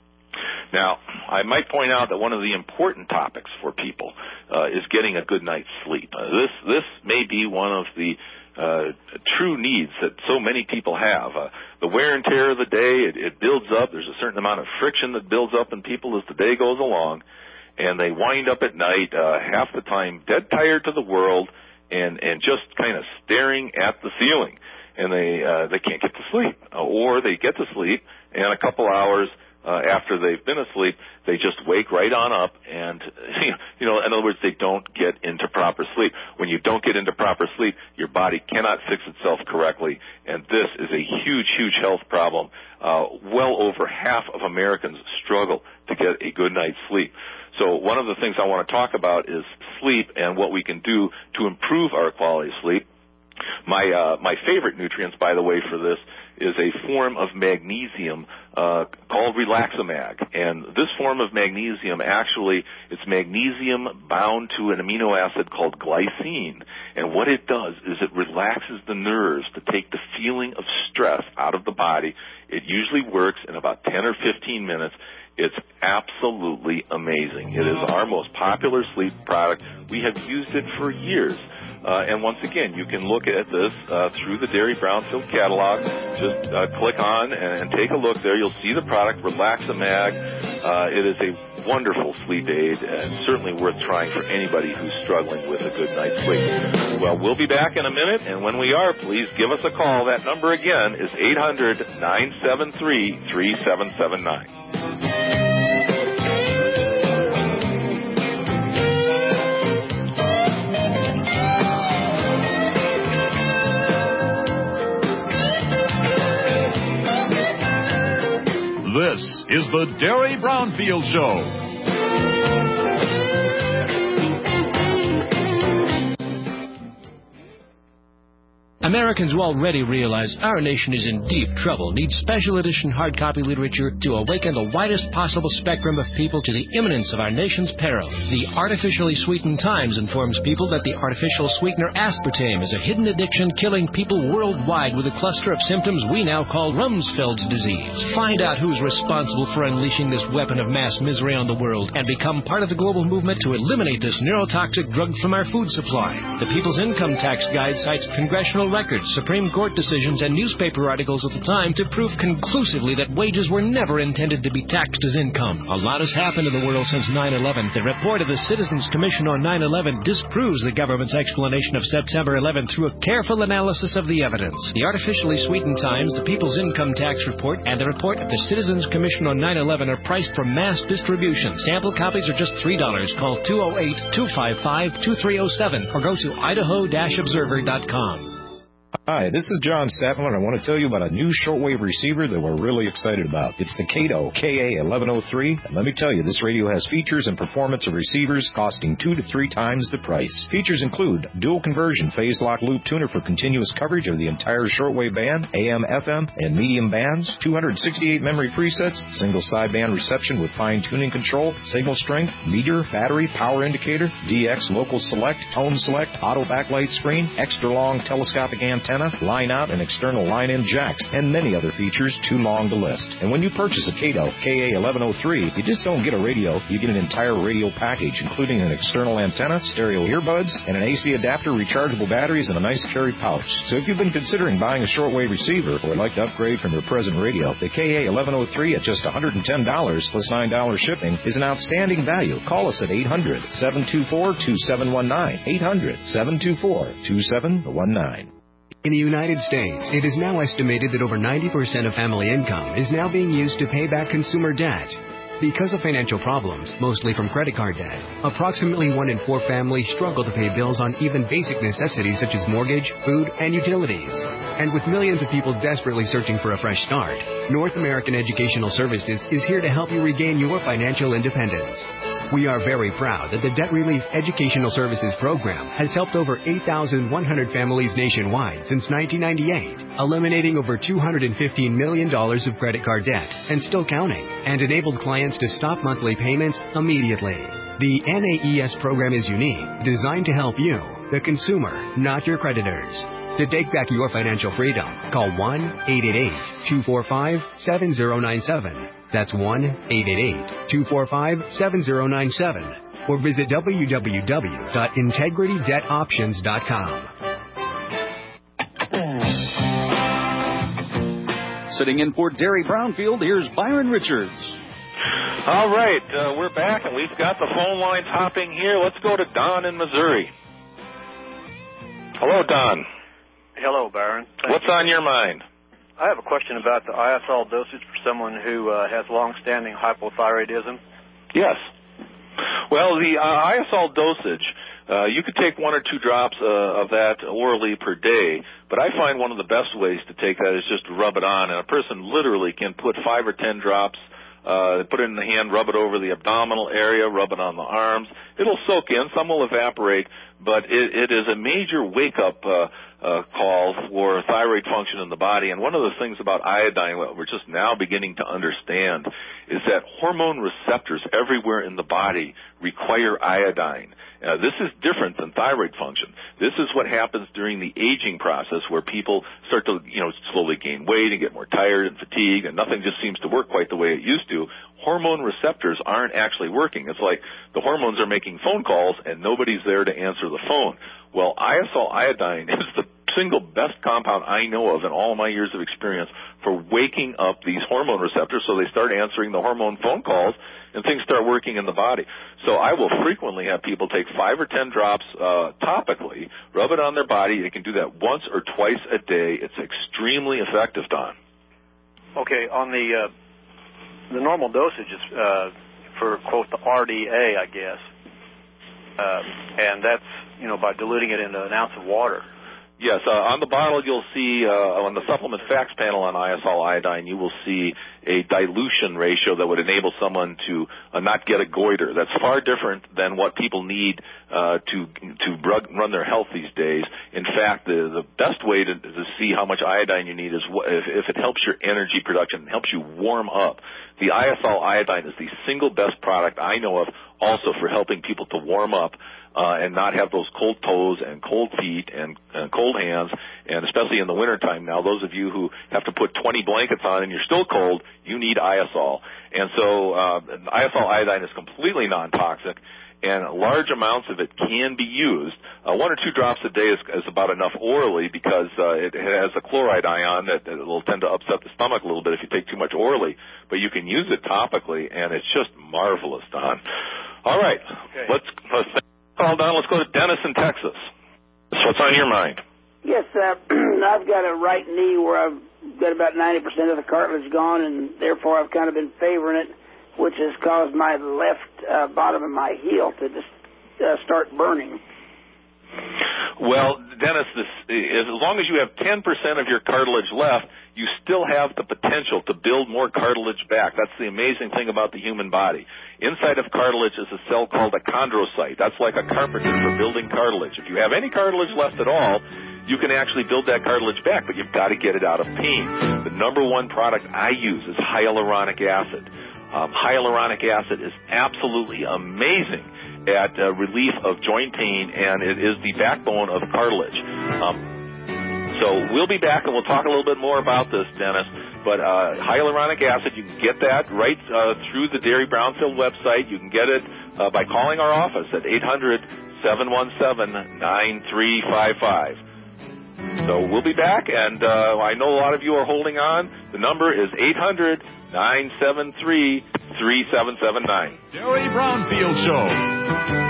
Now, I might point out that one of the important topics for people uh, is getting a good night's sleep. Uh, this this may be one of the uh, true needs that so many people have. Uh, the wear and tear of the day, it, it builds up. There's a certain amount of friction that builds up in people as the day goes along, and they wind up at night uh, half the time dead tired to the world and, and just kind of staring at the ceiling. And they uh, they can't get to sleep, or they get to sleep, and a couple hours uh, after they've been asleep, they just wake right on up, and you know, in other words, they don't get into proper sleep. When you don't get into proper sleep, your body cannot fix itself correctly, and this is a huge, huge health problem. Uh, well over half of Americans struggle to get a good night's sleep. So one of the things I want to talk about is sleep and what we can do to improve our quality of sleep. My uh, my favorite nutrients, by the way, for this is a form of magnesium uh, called Relaxamag. And this form of magnesium, actually, it's magnesium bound to an amino acid called glycine. And what it does is it relaxes the nerves to take the feeling of stress out of the body. It usually works in about ten or fifteen minutes. It's absolutely amazing. It is our most popular sleep product. We have used it for years. Uh, and once again, you can look at this uh, through the Derry Brownfield catalog. Just uh, click on and, and take a look there. You'll see the product, Relaxamag. Uh, it is a wonderful sleep aid and certainly worth trying for anybody who's struggling with a good night's sleep. Well, we'll be back in a minute, and when we are, please give us a call. That number again is eight hundred, nine seven three, three seven seven nine. This is the Derry Brownfield Show. Americans who already realize our nation is in deep trouble need special edition hard copy literature to awaken the widest possible spectrum of people to the imminence of our nation's peril. The Artificially Sweetened Times informs people that the artificial sweetener aspartame is a hidden addiction killing people worldwide with a cluster of symptoms we now call Rumsfeld's disease. Find out who's responsible for unleashing this weapon of mass misery on the world and become part of the global movement to eliminate this neurotoxic drug from our food supply. The People's Income Tax Guide cites congressional records, Supreme Court decisions, and newspaper articles at the time to prove conclusively that wages were never intended to be taxed as income. A lot has happened in the world since nine eleven. The report of the Citizens Commission on nine eleven disproves the government's explanation of September eleventh through a careful analysis of the evidence. The Artificially Sweetened Times, the People's Income Tax Report, and the report of the Citizens Commission on nine eleven are priced for mass distribution. Sample copies are just three dollars. Call two oh eight, two five five, two three oh seven or go to idaho dash observer dot com. Hi, this is John Statler, and I want to tell you about a new shortwave receiver that we're really excited about. It's the Kato K A eleven oh three, and let me tell you, this radio has features and performance of receivers costing two to three times the price. Features include dual conversion phase lock loop tuner for continuous coverage of the entire shortwave band, A M, F M, and medium bands, two hundred sixty-eight memory presets, single sideband reception with fine tuning control, signal strength, meter, battery, power indicator, D X local select, tone select, auto backlight screen, extra long telescopic antenna, line out and external line-in jacks, and many other features too long to list. And when you purchase a Kato K A eleven oh three, you just don't get a radio, you get an entire radio package, including an external antenna, stereo earbuds, and an A C adapter, rechargeable batteries, and a nice carry pouch. So if you've been considering buying a shortwave receiver or would like to upgrade from your present radio, the K A eleven oh three at just one hundred ten dollars plus nine dollars shipping is an outstanding value. Call us at eight hundred, seven two four, two seven one nine, eight hundred, seven two four, two seven one nine. In the United States, it is now estimated that over ninety percent of family income is now being used to pay back consumer debt. Because of financial problems, mostly from credit card debt, approximately one in four families struggle to pay bills on even basic necessities such as mortgage, food, and utilities. And with millions of people desperately searching for a fresh start, North American Educational Services is here to help you regain your financial independence. We are very proud that the Debt Relief Educational Services Program has helped over eight thousand one hundred families nationwide since nineteen ninety-eight, eliminating over two hundred fifteen million dollars of credit card debt and still counting, and enabled clients to stop monthly payments immediately. The N A E S program is unique, designed to help you, the consumer, not your creditors. To take back your financial freedom, call one eight eight eight, two four five, seven zero nine seven. That's one eight eight eight, two four five, seven zero nine seven. Or visit w w w dot integrity debt options dot com. Sitting in for Derry Brownfield, here's Byron Richards. All right, uh, we're back, and we've got the phone lines hopping here. Let's go to Don in Missouri. Hello, Don. Hello, Byron. Thank What's you. on your mind? I have a question about the I S L dosage for someone who uh, has long-standing hypothyroidism. Yes. Well, the uh, I S L dosage, uh, you could take one or two drops uh, of that orally per day, but I find one of the best ways to take that is just to rub it on, and a person literally can put five or ten drops, uh, put it in the hand, rub it over the abdominal area, rub it on the arms. It'll soak in, some will evaporate, but it, it is a major wake-up uh, uh, call for thyroid function in the body. And one of the things about iodine, what we're just now beginning to understand, is that hormone receptors everywhere in the body require iodine. Uh, this is different than thyroid function. This is what happens during the aging process, where people start to, you know, slowly gain weight and get more tired and fatigued, and nothing just seems to work quite the way it used to. Hormone receptors aren't actually working. It's like the hormones are making phone calls and nobody's there to answer the phone. Well, I S L iodine is the single best compound I know of in all my years of experience for waking up these hormone receptors so they start answering the hormone phone calls and things start working in the body. So I will frequently have people take five or ten drops uh, topically, rub it on their body. They can do that once or twice a day. It's extremely effective, Don. Okay, on the uh, the normal dosage is uh, for, quote, the R D A, I guess, uh, and that's, you know, by diluting it into an ounce of water. Yes, uh, on the bottle you'll see, uh, on the supplement facts panel on I S L iodine, you will see a dilution ratio that would enable someone to uh, not get a goiter. That's far different than what people need uh, to to run their health these days. In fact, the, the best way to, to see how much iodine you need is wh- if, if it helps your energy production, helps you warm up. The Iosol iodine is the single best product I know of also for helping people to warm up uh, and not have those cold toes and cold feet and, and cold hands, and especially in the wintertime now, those of you who have to put twenty blankets on and you're still cold, you need Iosol. And so uh, Iosol iodine is completely non-toxic, and large amounts of it can be used. Uh, one or two drops a day is, is about enough orally because uh, it has a chloride ion that, that will tend to upset the stomach a little bit if you take too much orally. But you can use it topically, and it's just marvelous, Don. All right, okay. let's, let's call Don. Let's go to Dennis in Texas. So what's on your mind? Yes, uh, I've got a right knee where I've got about ninety percent of the cartilage gone, and therefore I've kind of been favoring it, which has caused my left uh, bottom of my heel to just uh, start burning. Well, Dennis, this, as long as you have ten percent of your cartilage left, you still have the potential to build more cartilage back. That's the amazing thing about the human body. Inside of cartilage is a cell called a chondrocyte. That's like a carpenter for building cartilage. If you have any cartilage left at all, you can actually build that cartilage back, but you've got to get it out of pain. The number one product I use is hyaluronic acid. Um, hyaluronic acid is absolutely amazing at uh, relief of joint pain, and it is the backbone of cartilage. Um, so we'll be back, and we'll talk a little bit more about this, Dennis. But uh, hyaluronic acid, you can get that right uh, through the Dairy Brownfield website. You can get it uh, by calling our office at eight hundred, seven one seven, nine three five five. So we'll be back, and uh, I know a lot of you are holding on. The number is eight hundred, nine seven three, three seven seven nine. Dairy Brownfield Show.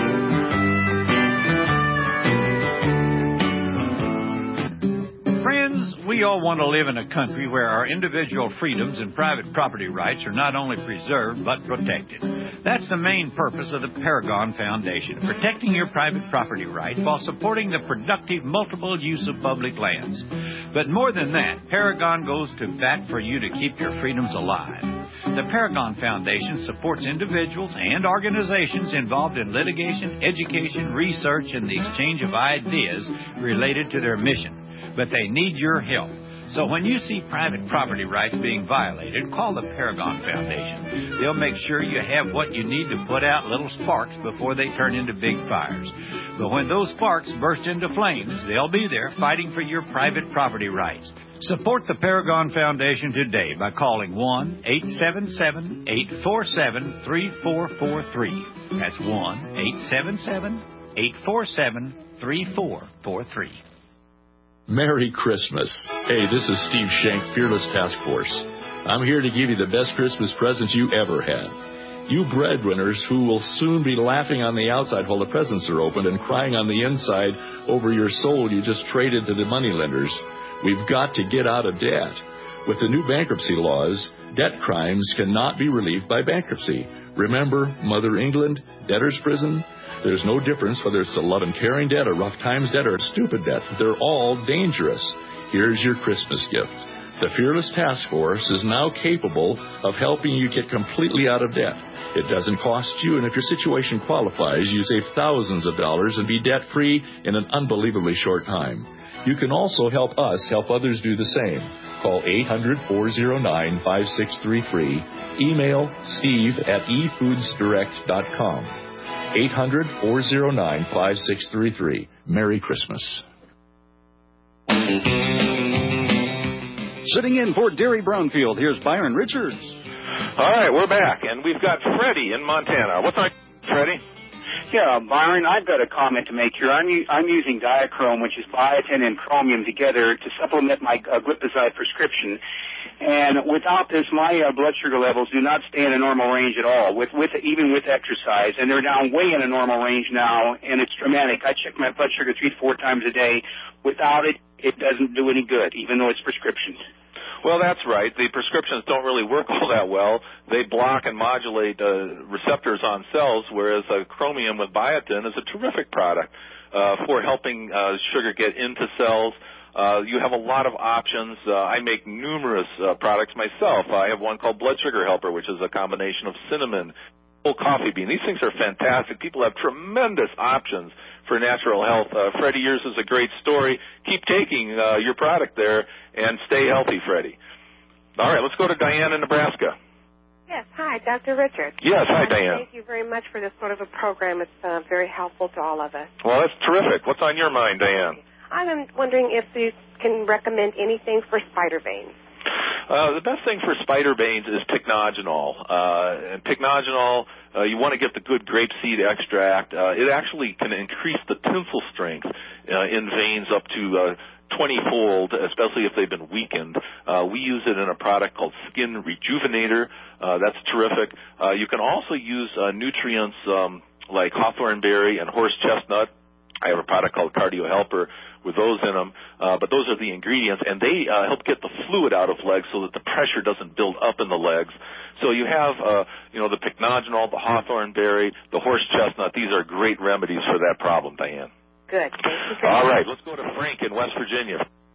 Friends, we all want to live in a country where our individual freedoms and private property rights are not only preserved but protected. That's the main purpose of the Paragon Foundation, protecting your private property rights while supporting the productive multiple use of public lands. But more than that, Paragon goes to bat for you to keep your freedoms alive. The Paragon Foundation supports individuals and organizations involved in litigation, education, research, and the exchange of ideas related to their mission. But they need your help. So when you see private property rights being violated, call the Paragon Foundation. They'll make sure you have what you need to put out little sparks before they turn into big fires. But when those sparks burst into flames, they'll be there fighting for your private property rights. Support the Paragon Foundation today by calling one eight seven seven, eight four seven, three four four three. That's one eight seven seven, eight four seven, three four four three. Merry Christmas. Hey, this is Steve Schenk, Fearless Task Force. I'm here to give you the best Christmas presents you ever had. You breadwinners who will soon be laughing on the outside while the presents are opened and crying on the inside over your soul you just traded to the moneylenders. We've got to get out of debt. With the new bankruptcy laws, debt crimes cannot be relieved by bankruptcy. Remember Mother England, debtor's prison? There's no difference whether it's a love and caring debt, a rough times debt, or a stupid debt. They're all dangerous. Here's your Christmas gift. The Fearless Task Force is now capable of helping you get completely out of debt. It doesn't cost you, and if your situation qualifies, you save thousands of dollars and be debt-free in an unbelievably short time. You can also help us help others do the same. Call eight hundred, four oh nine, five six three three. Email steve at e foods direct dot com. eight hundred, four oh nine, five six three three. Merry Christmas. Sitting in for Dairy Brownfield, here's Byron Richards. All right, we're back, and we've got Freddie in Montana. What's on, Freddie? Yeah, Byron, I've got a comment to make here. I'm, u- I'm using Diachrome, which is biotin and chromium together, to supplement my uh, glipizide prescription. And without this, my uh, blood sugar levels do not stay in a normal range at all, with, with even with exercise. And they're down way in a normal range now, and it's dramatic. I check my blood sugar three to four times a day. Without it, it doesn't do any good, even though it's prescriptions. Well, that's right. The prescriptions don't really work all that well. They block and modulate uh, receptors on cells, whereas uh, chromium with biotin is a terrific product uh, for helping uh, sugar get into cells. Uh, you have a lot of options. Uh, I make numerous uh, products myself. I have one called Blood Sugar Helper, which is a combination of cinnamon, whole coffee bean. These things are fantastic. People have tremendous options for natural health. Uh, Freddie, yours is a great story. Keep taking uh, your product there and stay healthy, Freddie. All right, let's go to Diane in Nebraska. Yes, hi, Doctor Richard. Yes, hi, uh, Diane. Thank you very much for this sort of a program. It's uh, very helpful to all of us. Well, that's terrific. What's on your mind, Diane? I'm wondering if you can recommend anything for spider veins. Uh, the best thing for spider veins is pycnogenol. Uh, and pycnogenol, uh, you want to get the good grapeseed extract. Uh, it actually can increase the tensile strength uh, in veins up to uh, twenty-fold, especially if they've been weakened. Uh, we use it in a product called Skin Rejuvenator. Uh, that's terrific. Uh, you can also use uh, nutrients um, like hawthorn berry and horse chestnut. I have a product called Cardio Helper with those in them, uh, but those are the ingredients, and they uh, help get the fluid out of legs so that the pressure doesn't build up in the legs. So you have, uh, you know, the pycnogenol, the hawthorn berry, the horse chestnut. These are great remedies for that problem, Diane. Good. Thank you very All much. right, let's go to Frank in West Virginia.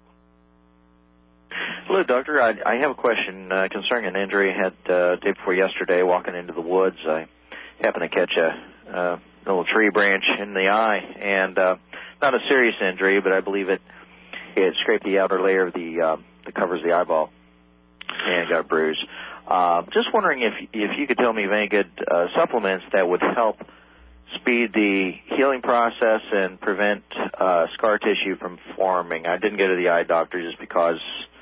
Hello, Doctor. I, I have a question uh, concerning an injury I had uh, day before yesterday walking into the woods. I happened to catch a uh, little tree branch in the eye, and uh, not a serious injury, but I believe it it scraped the outer layer of the uh, that covers the eyeball and got a bruise. Uh, just wondering if if you could tell me of any good uh, supplements that would help speed the healing process and prevent uh, scar tissue from forming. I didn't go to the eye doctor just because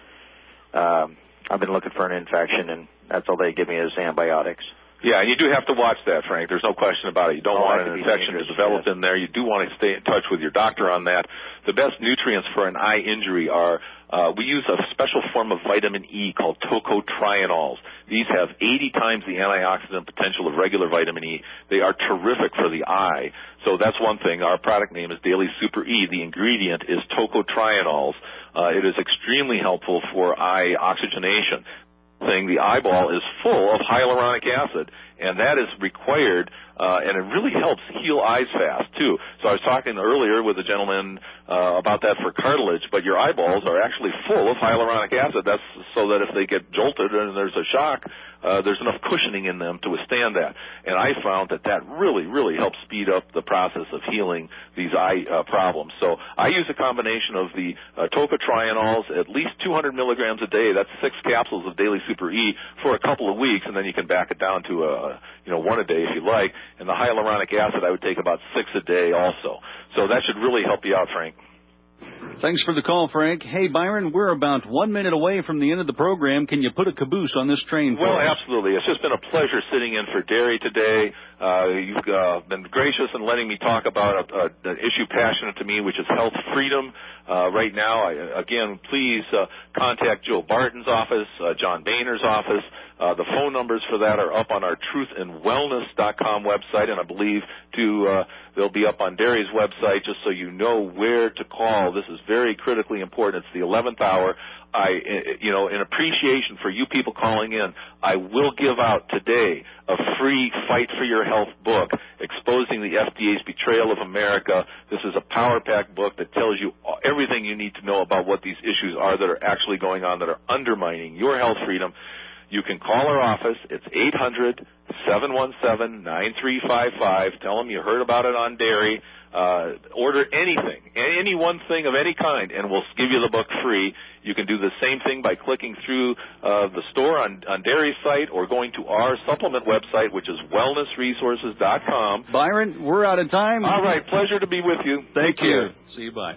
um, I've been looking for an infection, and that's all they give me is antibiotics. Yeah, and you do have to watch that, Frank. There's no question about it. You don't Oh, want that an could be infection to dangerous, develop yes. in there. You do want to stay in touch with your doctor on that. The best nutrients for an eye injury are, uh, we use a special form of vitamin E called tocotrienols. These have eighty times the antioxidant potential of regular vitamin E. They are terrific for the eye. So that's one thing. Our product name is Daily Super E. The ingredient is tocotrienols. Uh, it is extremely helpful for eye oxygenation. Thing, the eyeball is full of hyaluronic acid, and that is required, uh, and it really helps heal eyes fast, too. So I was talking earlier with a gentleman uh, about that for cartilage, but your eyeballs are actually full of hyaluronic acid. That's so that if they get jolted and there's a shock, uh, there's enough cushioning in them to withstand that. And I found that that really, really helps speed up the process of healing these eye uh, problems. So I use a combination of the uh, tocotrienols, at least two hundred milligrams a day. That's six capsules of Daily Super E for a couple of weeks, and then you can back it down to a, you know, one a day if you like. And the hyaluronic acid, I would take about six a day also. So that should really help you out, Frank. Thanks for the call, Frank. Hey, Byron, we're about one minute away from the end of the program. Can you put a caboose on this train for Well, us? absolutely. It's just been a pleasure sitting in for Derry today. Uh, you've uh, been gracious in letting me talk about a, a, an issue passionate to me, which is health freedom. Uh, right now, I, again, please uh, contact Joe Barton's office, uh, John Boehner's office. Uh, the phone numbers for that are up on our truth and wellness dot com website, and I believe to uh, they'll be up on Derry's website just so you know where to call. This is very critically important. It's the eleventh hour. I, you know, in appreciation for you people calling in, I will give out today a free Fight for Your Health book exposing the F D A's betrayal of America. This is a power pack book that tells you everything you need to know about what these issues are that are actually going on that are undermining your health freedom. You can call our office. It's eight hundred, seven one seven, nine three five five. Tell them you heard about it on Derry. Uh, order anything, any one thing of any kind, and we'll give you the book free. You can do the same thing by clicking through uh, the store on, on Derry's site or going to our supplement website, which is wellness resources dot com. Byron, we're out of time. All right, pleasure to be with you. Thank Take you. care. See you, bye.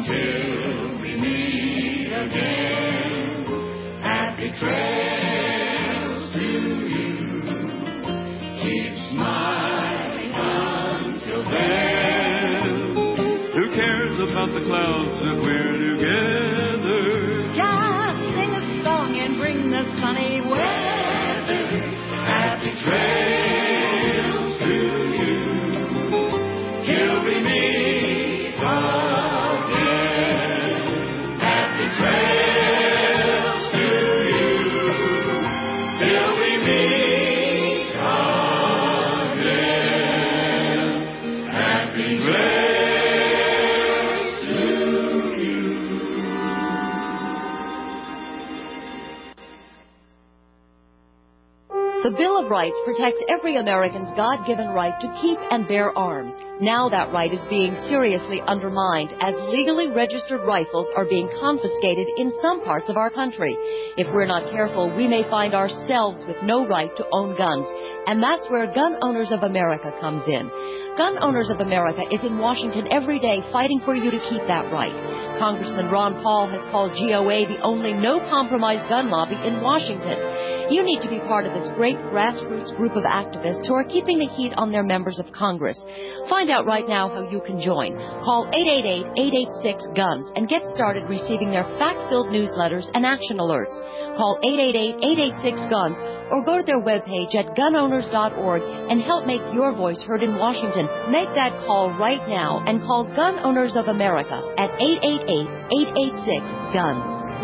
Until we meet again, happy trails to you. Keep smiling until then. Who cares about the clouds if we're together? Just sing a song and bring the sunny weather. Happy trails to you till we meet again. Happy trails to you till we meet again. Happy trails. The Bill of Rights protects every American's God-given right to keep and bear arms. Now that right is being seriously undermined as legally registered rifles are being confiscated in some parts of our country. If we're not careful, we may find ourselves with no right to own guns. And that's where Gun Owners of America comes in. Gun Owners of America is in Washington every day fighting for you to keep that right. Congressman Ron Paul has called G O A the only no-compromise gun lobby in Washington. You need to be part of this great grassroots group of activists who are keeping the heat on their members of Congress. Find out right now how you can join. Call eight eight eight, eight eight six, GUNS and get started receiving their fact-filled newsletters and action alerts. Call eight eight eight, eight eight six, GUNS or go to their webpage at gun owners dot org and help make your voice heard in Washington. Make that call right now and call Gun Owners of America at eight eight eight, eight eight six, GUNS.